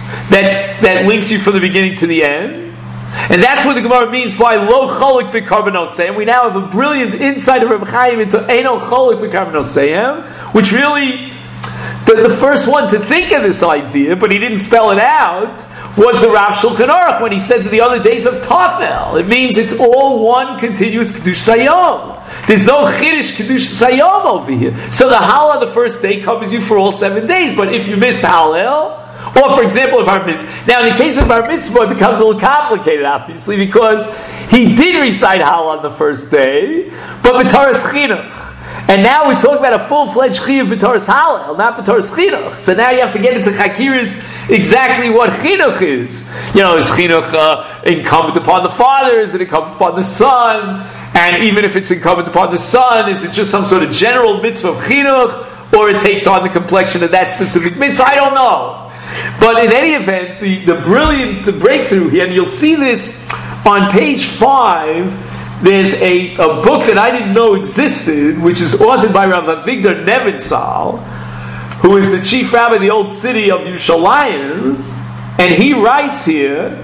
that links you from the beginning to the end. And that's what the Gemara means by lo cholik b'karbanosayim. We now have a brilliant insight of Reb Chaim into eino cholik b'karbanosayim, which really, the first one to think of this idea, but he didn't spell it out, was the Rav Shulchan Aruch when he said that the other days of Tafel. It means it's all one continuous Kedushas Hayom. There's no Chiddush Kedushas Hayom over here. So the Hallel on the first day covers you for all 7 days, but if you missed Hallel, or, for example, a bar mitzvah. Now, in the case of bar mitzvah, it becomes a little complicated, obviously, because he did recite Hallel on the first day, but b'Torah's chinuch. And now we talk about a full-fledged chiyuv b'Torah's Hallel, not b'Torah's chinuch. So now you have to get into chakiras exactly what chinuch is. Is chinuch incumbent upon the father? Is it incumbent upon the son? And even if it's incumbent upon the son, is it just some sort of general mitzvah of chinuch, or it takes on the complexion of that specific mitzvah? I don't know. But in any event, the brilliant breakthrough here, and you'll see this on page 5, there's a book that I didn't know existed, which is authored by Rav Avigdor Nebenzahl, who is the chief rabbi of the old city of Yerushalayim, and he writes here,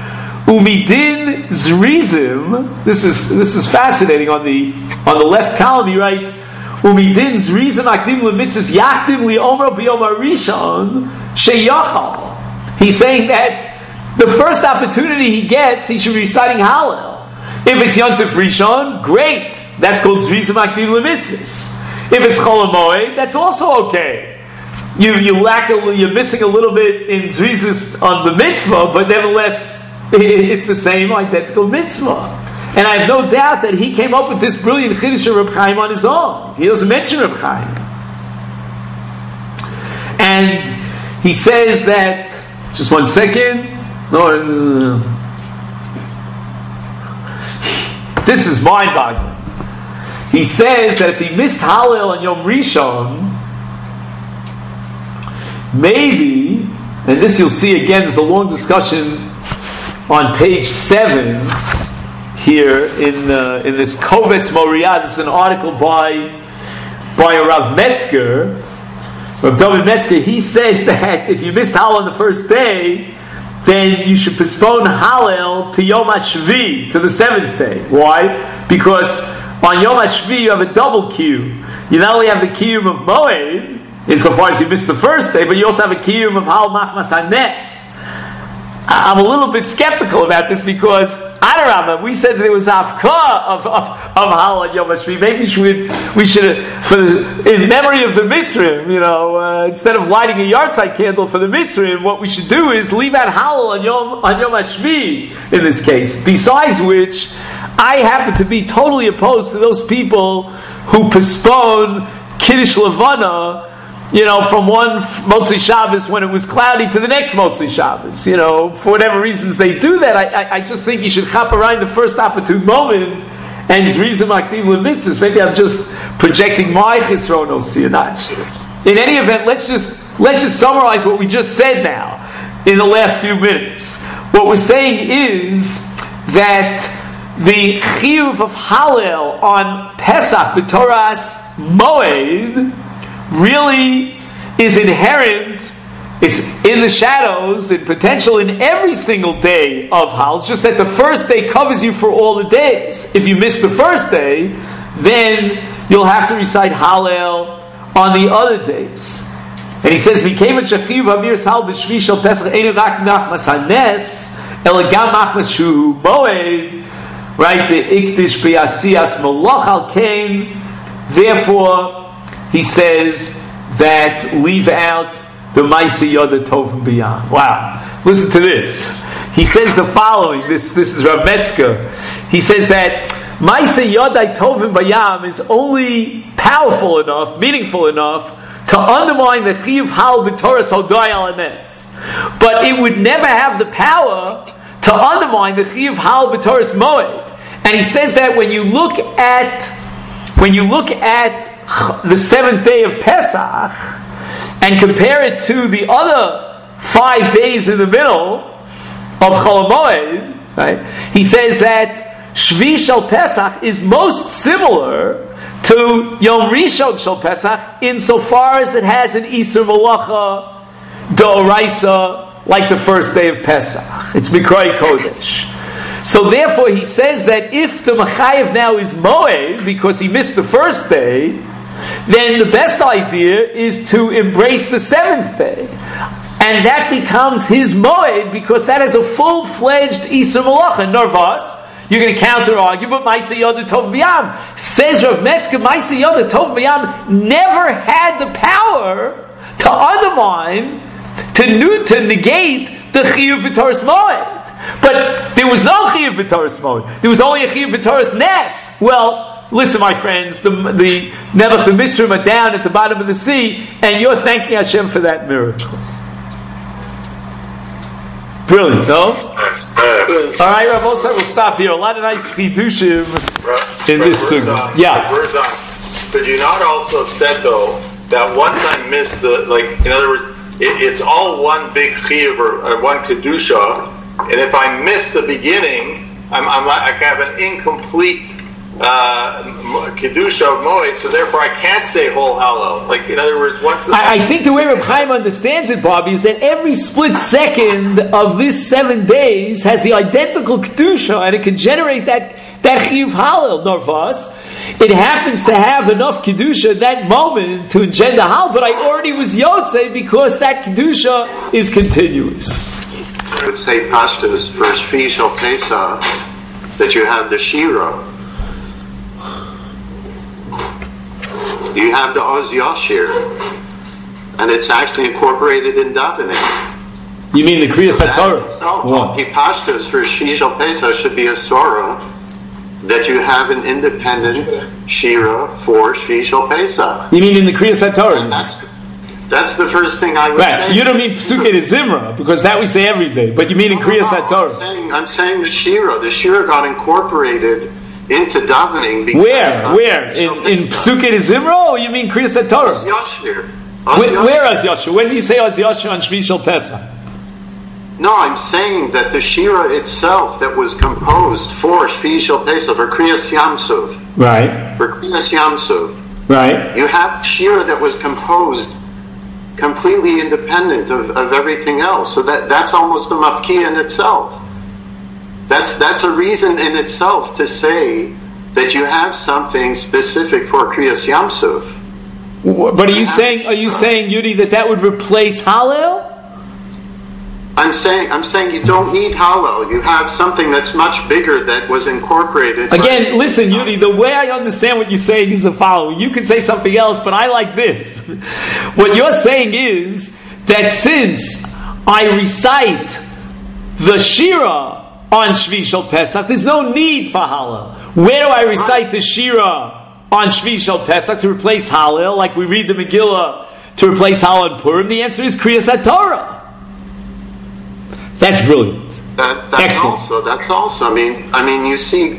Umidin Zrizim, this is fascinating, on the left column he writes, Umidin Zrizim akdim lemitzvos yakdim li'omer b'yom harishon sheyachal. He's saying that the first opportunity he gets, he should be reciting Hallel. If it's Yontif Rishon, great. That's called Zrisa Makdim L'Mitzvahs. If it's Chol HaMoed, that's also okay. You're missing a little bit in Zrizis on the mitzvah, but nevertheless, it's the same identical mitzvah. And I have no doubt that he came up with this brilliant Chiddush of Reb Chaim on his own. He doesn't mention Reb Chaim. And he says that, just one second, this is mind-boggling. He says that if he missed Hallel on Yom Rishon, maybe, and this you'll see again, there's a long discussion on page 7 here in this Kovetz Moriah. This is an article by Rav Metzger, Rav David Metzger. He says that if you missed Hallel on the first day, then you should postpone Hallel to Yom HaShvi, to the 7th day. Why? Because on Yom HaShvi you have a double kiyum. You not only have the kiyum of Moed, insofar as you missed the first day, but you also have a kiyum of Hal Machmas HaNes. I'm a little bit skeptical about this because Adarabah, we said that there was Hafkah of Hal on Yom HaShvi. Maybe we should in memory of the Mitzrim, instead of lighting a yahrzeit candle for the Mitzrim, what we should do is leave out Hal on Yom HaShvi in this case. Besides which, I happen to be totally opposed to those people who postpone Kiddush Levana, from one Motzi Shabbos when it was cloudy to the next Motzi Shabbos. For whatever reasons they do that, I just think you should chop around the first opportune moment and Zrisa Makdim L'Mitzvahs. Maybe I'm just projecting my Chisronos here. In any event, let's just summarize what we just said now in the last few minutes. What we're saying is that the chiyuv of Hallel on Pesach b'Toras Moed really is inherent. It's in the shadows and potential in every single day of Hal. It's just that the first day covers you for all the days. If you miss the first day, then you'll have to recite Hallel on the other days. And he says, "V'keim shachiv hamir sal b'shvi shel Pesach einu rak nachmas hanes elagam nachmas shu moed." Right, the ikdish b'yasiyas malach al kain. Therefore, he says that leave out the Maaseh Yoda Tovim B'Yam. Wow. Listen to this. He says the following. This is Rav Metzger. He says that Maaseh Yoda Tovim B'Yam is only powerful enough, meaningful enough, to undermine the Chiyuv Hal B'Toras Hodai Al Hanes. But it would never have the power to undermine the Chiyuv Hal B'Toras Moed. And he says that when you look at the 7th day of Pesach and compare it to the other 5 days in the middle of Chol HaMoed, right? He says that Shvi Shel Pesach is most similar to Yom Rishon Shel Pesach insofar as it has an Isur Malacha D'Oraisa like the first day of Pesach. It's Mikroi Kodesh. So therefore he says that if the Machayev now is Moed, because he missed the first day, then the best idea is to embrace the 7th day. And that becomes his Moed, because that is a full-fledged Isur Malacha. Nervos, you're going to counter-argue, but Maaseh Yoda Tov B'Yam. Says Rav Metzger, Maaseh Yoda Tov B'Yam never had the power to undermine, to negate the Chiyuv B'Toras Moed. But there was no Chiyuv B'Toras Moed. There was only a Chiyuv B'Toras Nes. Well, listen, my friends, the Nebuch the Mitzrim are down at the bottom of the sea, and you're thanking Hashem for that miracle. Brilliant, no? All right, Rav Osai, we'll stop here. A lot of nice chidushim in this sukkah. Yeah. Could you not also have said, though, that once I missed in other words, it's all one big chiyuv or one kedusha, and if I miss the beginning, I have an incomplete kedusha of moed, so therefore I can't say whole hallel. In other words, once I think the way Reb Chaim understands it, Bobby, is that every split second of this 7 days has the identical kedusha, and it can generate that chiyuv hallel narvas. It happens to have enough kedusha at that moment to engender hal, but I already was yotze because that kedusha is continuous. I would say Pashtus for Shvi Shel Pesach that you have the Shira. you have the Oz Yashir, and it's actually incorporated in davening. You mean the Kriyas HaTorah? Pipashtas for Shvi Shel Pesach should be a Sorah that you have an independent Shira for Shvi Shel Pesach. You mean in the Kriyas HaTorah? That's the first thing I would say. You don't mean Psukei de Zimra, because that we say every day, but you mean in Kriyas HaTorah. I'm saying the Shira. The Shira got incorporated into davening. Where? In Psukei de Zimra, or you mean Kriyas HaTorah? Oz Yashir. Where Oz Yashir? When do you say Oz Yashir on Shvi Shel Pesach? No, I'm saying that the Shira itself that was composed for Shvi Shel Pesach, for Kriyas Yamsuf. Right. For Kriyas Yamsuf. Right. You have Shira that was composed completely independent of everything else. So that's almost a mafkiya in itself. That's a reason in itself to say that you have something specific for Kriyas Yamsuf. But are you saying, Yudi, that would replace Hallel? I'm saying you don't need Hallel. You have something that's much bigger that was incorporated. Again, listen, Yudi, the way I understand what you're saying is the following. You can say something else, but I like this. What you're saying is that since I recite the Shira on Shvi Shel Pesach, there's no need for Hallel. Where do I recite the Shira on Shvi Shel Pesach to replace Hallel, like we read the Megillah to replace Hallel and Purim? The answer is Kriyas HaTorah. That's brilliant. That's also. I mean, you see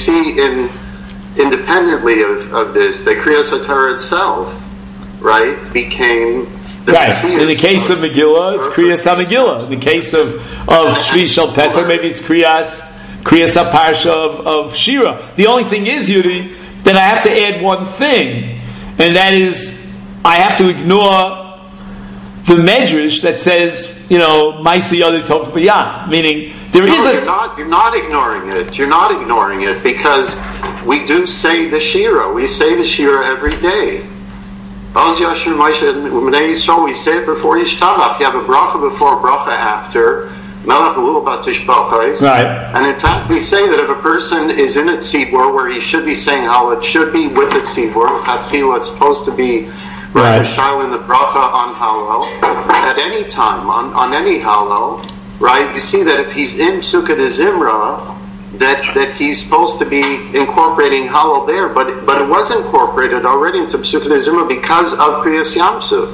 independently of this, the Kriyas HaTorah itself, right, became the right. In the case of Megillah, it's Kriyas HaMegillah. In the case of Shvi Shel Pesach, maybe it's Kriyas HaParsha of Shira. The only thing is, Yudi, that I have to add one thing, and that is I have to ignore the Medrash that says, Maisi Yodei Tov B'Yad, meaning there is a... You're not ignoring it. You're not ignoring it because we do say the Shira. We say the Shira every day. Oz Yashir Moshe B'nai Yisrael, we say it before Yishtabach. You have a bracha before, bracha after. Melech Elul Batish Bachais. Right. And in fact, we say that if a person is in a tzibur where he should be saying Hallel, it should be with a tzibur. Chatzila, it's supposed to be right, Shaila in the bracha on Hallel. At any time, on any Hallel, right, you see that if he's in Psukei de Zimra, that he's supposed to be incorporating Hallel there, but it was incorporated already into Psukei de Zimra because of Kriyas Yamsuf.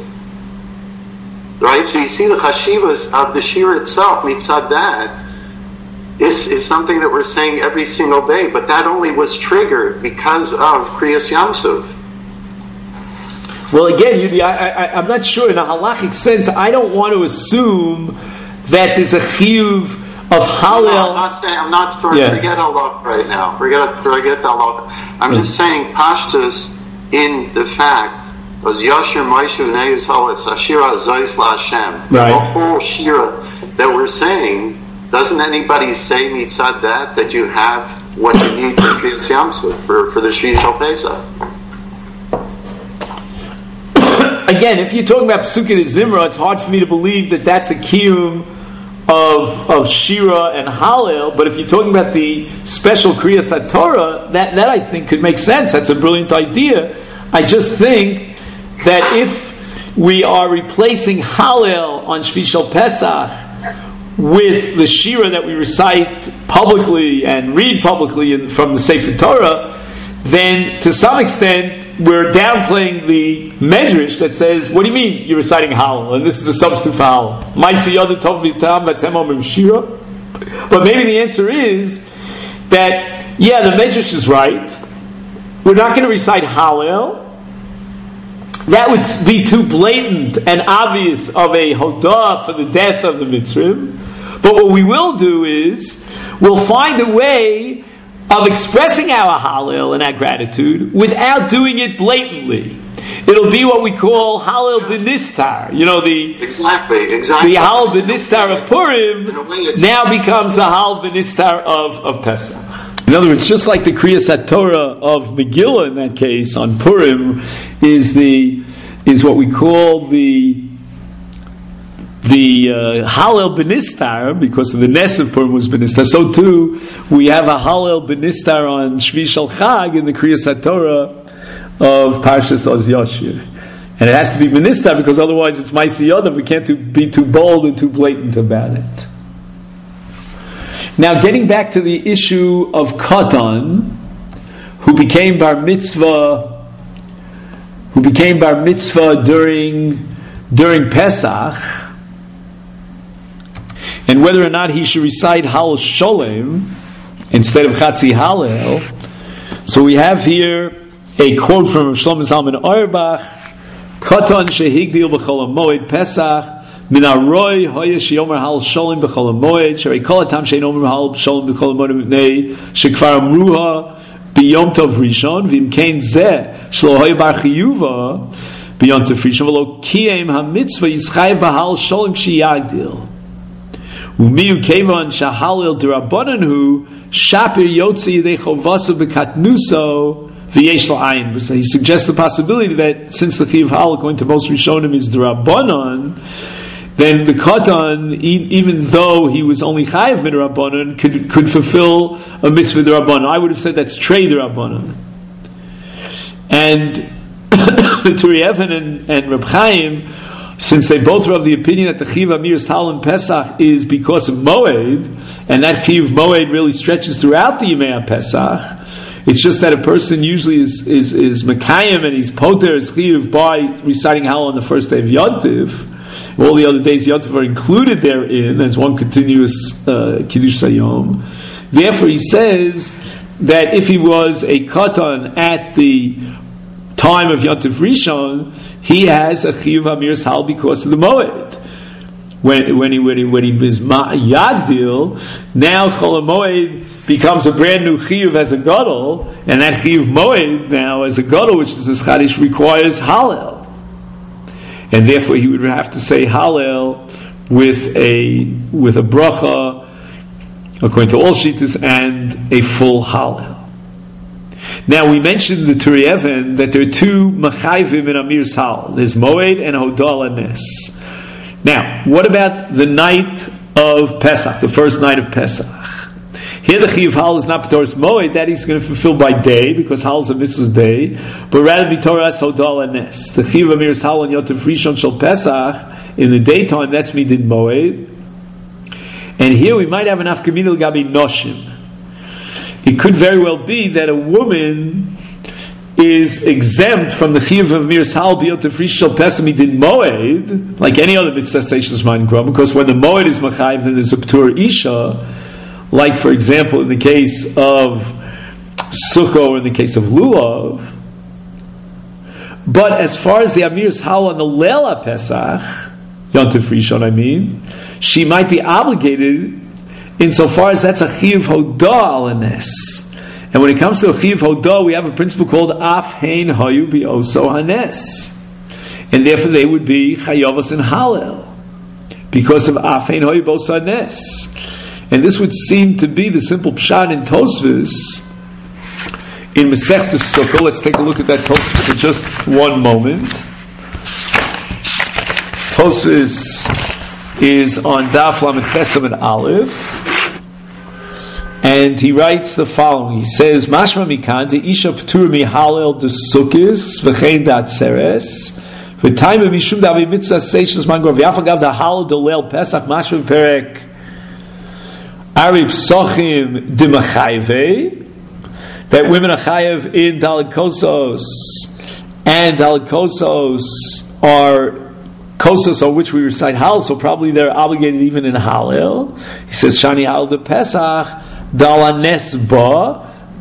Right? So you see the chashivas of the Shira itself, mitzad that, is something that we're saying every single day, but that only was triggered because of Kriyas Yamsuf. Well, again, Yudi, I'm not sure in a halachic sense. I don't want to assume that there's a chiyuv of Hallel. No, I'm not forget halach right now. Forget the halach. I'm just saying pashtus in the fact was Yashir Moshe B'nai Yisrael, it's Ashira Zois LaHashem. Right. The whole Shira that we're saying, doesn't anybody say mitzad that you have what you need for Kriyas Yamsuf, for the Shvi Shel Pesach? Again, if you're talking about Psukei de Zimra, it's hard for me to believe that that's a kiyum of Shira and Hallel, but if you're talking about the special Kriyas HaTorah, that I think could make sense. That's a brilliant idea. I just think that if we are replacing Hallel on Shvi Shel Pesach with the Shira that we recite publicly and read publicly from the Sefer Torah, then to some extent we're downplaying the Medrash that says, what do you mean you're reciting Hallel? And this is a substitute for Hallel. Maisi Yodei Tov B'Tam V'Atem Omrim Shira. But maybe the answer is that, the Medrash is right. We're not going to recite Hallel. That would be too blatant and obvious of a hodah for the death of the Mitzrim. But what we will do is, we'll find a way of expressing our Hallel and our gratitude without doing it blatantly. It'll be what we call Hallel B'Nistar. Exactly. The Hallel B'Nistar of Purim now becomes the Hallel B'Nistar of Pesach. In other words, just like the Kriyas HaTorah of Megillah in that case on Purim is what we call the Hallel B'Nistar, because of the Nes of Purim was B'Nistar. So too, we have a Hallel B'Nistar on Shvi Shel Chag in the Kriyas HaTorah of Parshas Oz Yashir. And it has to be Minister because otherwise it's Maisi Yodav. We can't be too bold and too blatant about it. Now, getting back to the issue of Katan, who became bar mitzvah during Pesach, and whether or not he should recite Halal Sholem instead of Chatzi Halel. So we have here a quote from Shlomo Zalman Auerbach: Katan shehigdil b'chol hamoed Pesach min aroi hoya sheyomer Halal Sholem b'chol hamoed sherei kol hatam shein omer Halal Sholem b'chol hamoed mipnei shekvar amruha b'yom tov rishon v'im kein zeh shlo hoya bar chiyuva b'yom tov rishon v'lo kiyem hamitzvah yischayev b'Halal Sholem k'shiyagdil. Umiyu kevan shahalil d'Rabbanan hu shapir yotzi yidei chovasu b'katnuso v'yesh la'ayin. So he suggests the possibility that since the Chiyuv Halal going to most Rishonim is d'Rabbanan, then the Katan, even though he was only Chayev d'Rabbanan, could fulfill a mitzvah d'Rabbanan. I would have said that's Trei d'Rabbanan. And the Turi Even and Reb Chaim, since they both are of the opinion that the Chiyuv Amiras Halal in Pesach is because of Moed, and that Chiyuv Moed really stretches throughout the Yemei Pesach, it's just that a person usually is Mekayim and he's Poter his Chiyuv by reciting Halal on the first day of Yom Tov. All the other days Yom Tov are included therein as one continuous Kiddush Hayom. Therefore he says that if he was a Katan at the time of Yom Tov Rishon, he has a Chiyuv Amiras Halal because of the Moed. When he was Yagdil, now Chol HaMoed becomes a brand new Chiyuv as a Gadol, and that Chiyuv Moed now as a Gadol, which is the Chadish, requires Halel. And therefore he would have to say Halel with a bracha, according to all Shittas, and a full Halel. Now we mentioned in the Turi Even that there are two Machayvim in Amiras Halal. There's Moed and Hodal Nes. Now, what about the night of Pesach, the first night of Pesach? Here the Chiyuv Halal is not B'toras Moed, that he's going to fulfill by day, because Halal is a mitzvah's day, but rather B'toras Hodal Nes. The Chiyuv Amiras Halal and Yom Tov Rishon Shel Pesach, in the daytime, that's Midin Moed. And here we might have an Afkamina L'Gabi Noshim. It could very well be that a woman is exempt from the Chiyuv of Amiras Halal B'yom Tov Rishon Shel Pesach Midin Moed, like any other mitzvah Seishas Mayin Grom, because when the Moed is Machayiv, then there's a P'tur Isha, like for example in the case of Sukkah or in the case of Lulav. But as far as the Amiras Halal on the Leil Pesach, Yom Tov Rishon, she might be obligated insofar as that's a Chiyuv Hodah Nes. And when it comes to a Chiyuv Hodah, we have a principle called Af Hein Hayu B'Oso Hanes. And therefore they would be Chayavos and Halel, because of Af Hein Hayu B'Oso Hanes. And this would seem to be the simple pshat in Tosfos, in Masechtas Sukkah. Let's take a look at that Tosfos for just one moment. Tosfos is on Daf Lamed Chesam and Aleph, and he writes the following. He says, Mashma mikan de isha p'tur mihalel de sukkis v'chein d'atzeres v'tayim mishum davi mitzvah seishas mangrov yafagav da halal de leil pesach mashma perek arib sochim de machayve, that women are chayev in Daled Kosos, and Daled Kosos are Kosos on which we recite Halal, so probably they're obligated even in Halal. He says, Shani Halal de Pesach, Dalanes ba,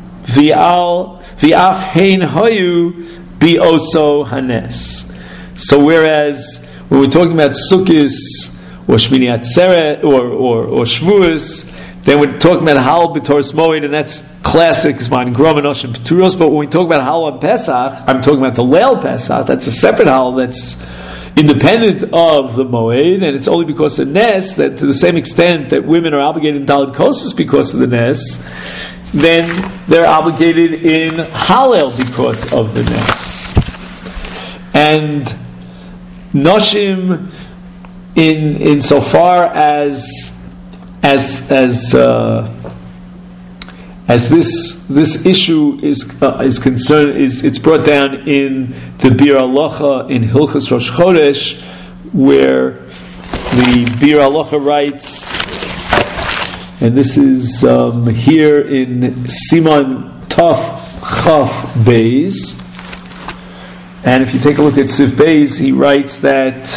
V'af hein hoyu B'oso hanes. So whereas, when we're talking about Sukkis, or Shmini Atzeret, or Shavuos, then we're talking about Halal B'toras Moed, and that's classic, Zman Grom and Oshim P'turos, but when we talk about Halal on Pesach, I'm talking about the Leil Pesach, that's a separate Halal, that's independent of the Moed, and it's only because of Nes that, to the same extent that women are obligated in Daled Kosos because of the Nes, then they're obligated in Halel because of the Nes. And Noshim, in so far as as this issue is concerned, it's brought down in the Bir Halacha in Hilchos Rosh Chodesh, where the Bir Halacha writes, and this is here in Siman Taf Chaf Beis, and if you take a look at Sif Beis, he writes that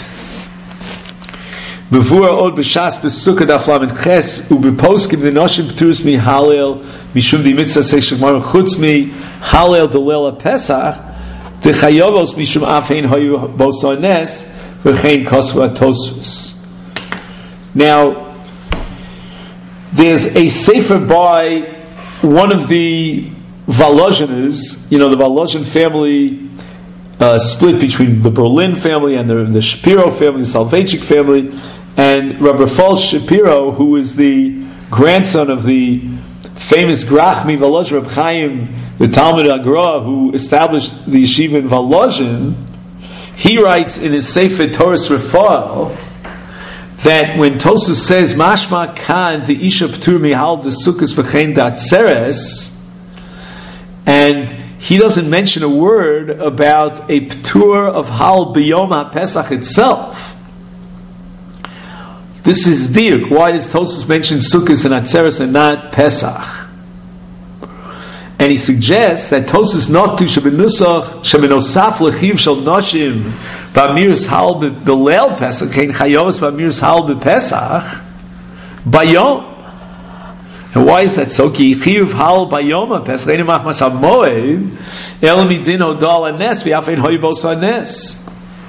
Bevura od b'shas b'sukkah daf lamed ches u'b'poskim v'noshim p'turus mi halel mishum di mitzvah seishach mar chutz mi halel delel pesach d'chayovos mishum afein hayu bosones v'chein kosvu atosvus. Now, there's a sefer by one of the Volozhinas. The Volozhin family split between the Berlin family and the Shapiro family, the Soloveitchik family, and Rabbi Falz Shapiro, who is the grandson of the famous Grachmi Volozhin, Reb Chaim, the Talmud Agra, who established the yeshiva in Volozhin. He writes in his Sefer Toras Refael that when Tosfos says Mashma Kan de Isha Ptur Mihal de Sukkos V'chein Datzeres, and he doesn't mention a word about a Ptur of Hal B'Yom HaPesach itself. This is Dirk. Why does Tosfos mention Sukkos and Atzeres and not Pesach? And he suggests that Tosfos Noktu Shebenosaf Lechiv Shel Noshim B'Amiris Hal B'Leil Pesach Kein Chayovos B'Amiris Hal B'Pesach Bayom. And why is that so? Ki Chiv Hal Bayom HaPesach Ein Machmas HaMoed El Midin Hodal HaNes V'Yafein Hoyibos HaNes.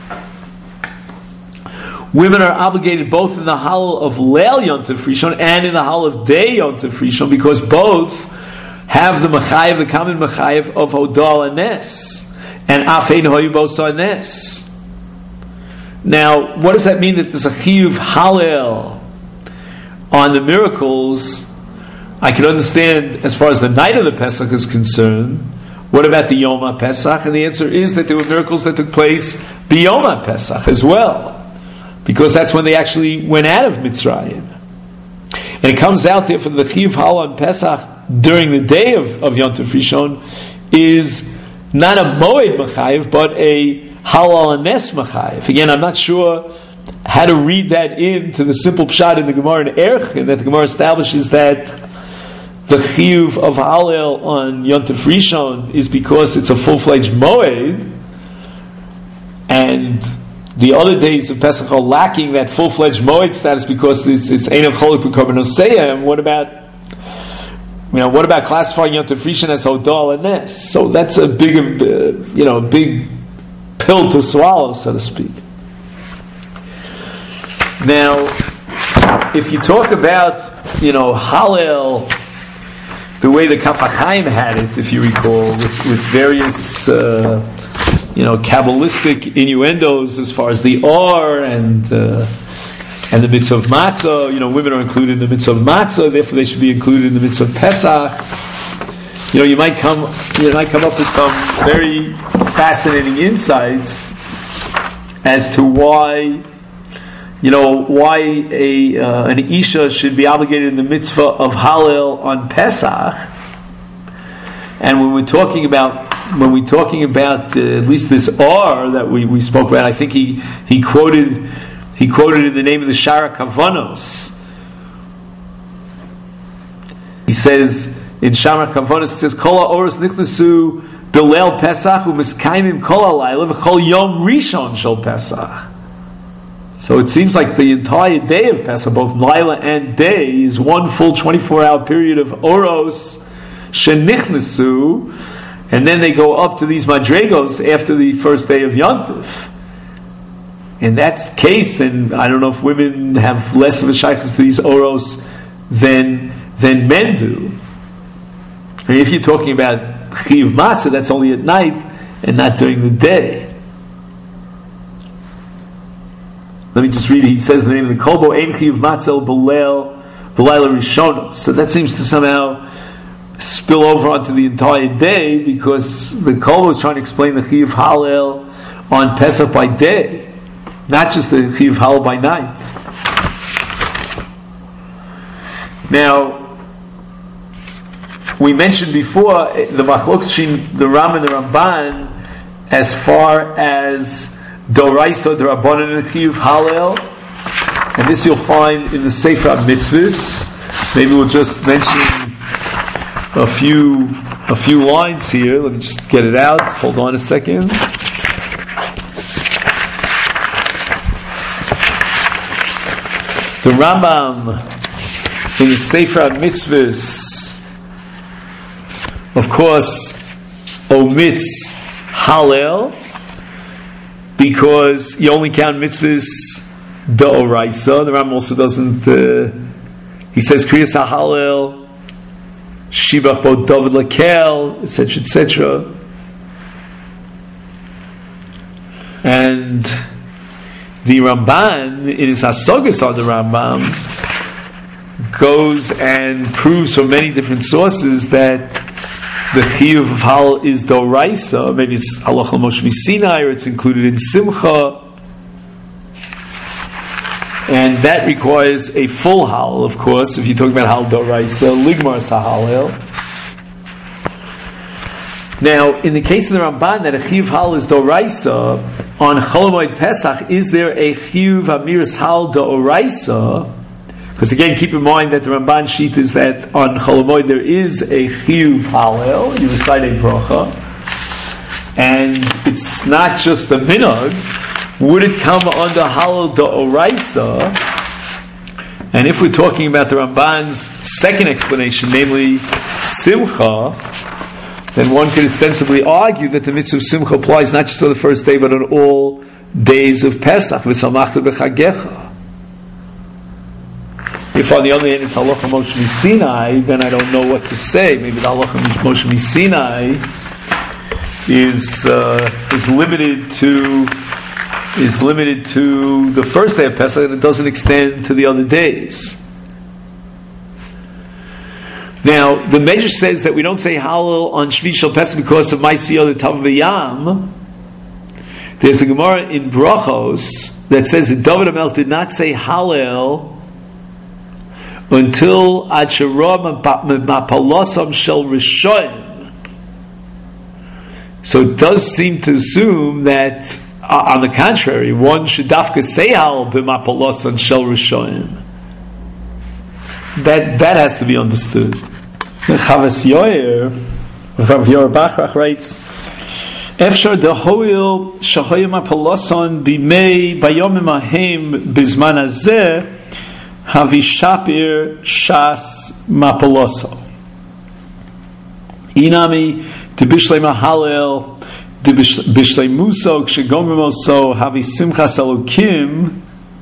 Women are obligated both in the Hal of Leil Yontif Rishon and in the Hal of Day Yontif Rishon, because both have the Machayev, the common Machayev of Hodal HaNes and Afein Hoyibos HaNes. Now, what does that mean that there's a Chiyuv Halel on the miracles? I can understand as far as the night of the Pesach is concerned. What about the Yom HaPesach? And the answer is that there were miracles that took place b'Yom HaPesach as well, because that's when they actually went out of Mitzrayim. And it comes out therefore the Chiyuv Halel on Pesach during the day of Yom Tov Rishon is not a Moed Machayev, but a Halal Anes Machayev. Again, I'm not sure how to read that into the simple pshat in the Gemara in Erech, and that the Gemara establishes that the Chiyuv of Halal on Yom Tov Rishon is because it's a full-fledged Moed, and the other days of Pesach are lacking that full-fledged Moed status because it's Ein Cholik B'Korbanoseiah. And what about classifying Yom Tov Rishon as Hodal and Nes? So that's a big pill to swallow, so to speak. Now, if you talk about, Hallel, the way the Kaf HaChaim had it, if you recall, with various, Kabbalistic innuendos as far as the Or and the mitzvah of matzah. Women are included in the mitzvah of matzah, therefore they should be included in the mitzvah of Pesach. You might come up with some very fascinating insights as to why an Isha should be obligated in the mitzvah of Hallel on Pesach. And when we're talking about at least this Or that we spoke about, I think he quoted in the name of the Shara Kavanos. He says in Shara Kavanos, it says Kol ha'oros nichnasu b'leil Pesach u'miskaimim kol halayla v'chol yom rishon shel Pesach. So it seems like the entire day of Pesach, both Laila and day, is one full 24-hour period of Oros shenichnasu, and then they go up to these madregos after the first day of Yontif. In that case, then I don't know if women have less of a shaykhus to these Oros than men do. And if you're talking about Chiv Matzah, that's only at night and not during the day. Let me just read it. He says the name of the Kolbo Ein Chiv Matzah B'Leil Rishonos. So that seems to somehow spill over onto the entire day, because the Kolbo is trying to explain the Chiv Halel on Pesach by day, not just the Chiv Halel by night. Now, we mentioned before the machlokes between the Ram and the Ramban as far as Doraisa, the Rabbanan, and Chiyuv Hallel, and this you'll find in the Sefer Mitzvahs. Maybe we'll just mention a few lines here. Let me just get it out. Hold on a second. The Rambam in the Sefer Mitzvahs, of course, omits Hallel, because you only count mitzvahs d'oraisa. The Ram also doesn't. He says Kriyas HaHallel, Shibach Bo David Lakel, etc., etc. And the Ramban, in his Hasogas on the Rambam, goes and proves from many different sources that the Chiyuv of Hal is Doraisa. Maybe it's Halacha Moshe Sinai, or it's included in Simcha. And that requires a full Hal, of course, if you're talking about Hal Doraisa, Ligmar Sahalel. Now, in the case of the Ramban, that a Chiyuv Hal is Doraisa, on Chol Hamoed Pesach, is there a Chiyuv Amiris Hal Doraisa? Because again, keep in mind that the Ramban sheet is that on Chol Hamoed there is a Chiyuv Hallel, you recite a bracha, and it's not just a minhag. Would it come under Hallel D'Oraisa? And if we're talking about the Ramban's second explanation, namely Simcha, then one could extensively argue that the mitzvah of Simcha applies not just on the first day, but on all days of Pesach. V'samachta b'chagecha. If on the other hand it's Halacha Moshe Sinai, then I don't know what to say. Maybe the Halacha Moshe Sinai is limited to the first day of Pesach, and it doesn't extend to the other days. Now, the Medrash says that we don't say Hallel on Shvi Shel Pesach because of Ma'aseh Yodeh Tav V'Yam. There's a Gemara in Brachos that says that David HaMelech did not say Hallel until Achara Mapalosam Shel Rishon. So it does seem to assume that, on the contrary, one should dafka say Hal b'Mapalosam Shel Rishon. That has to be understood. Chavas Yoyer, Rav Yor Bachrach writes, Efshar dehoil shahoyim Mapalosam b'mei bayomim ahem bizman hazeh Havishapir Shas Mapaloso. Inami Dibishlei Mahalel Dibishlei Muso Kshegomimoso Havi Simchas Elokim.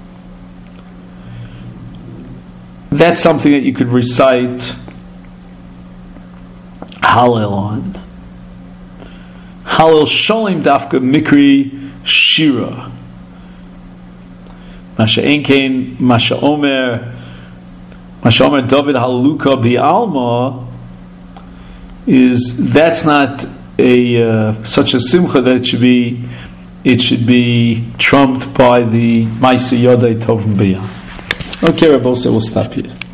That's something that you could recite Hallel on. Hallel Sholem Dafka Mikri Shira. Masha Enkein, Masha Omer David Haluka Bi'alma, that's not a such a simcha that it should be trumped by the Ma'aseh Yodeh Tov B'Yam. Okay, Rabbi, we'll stop here.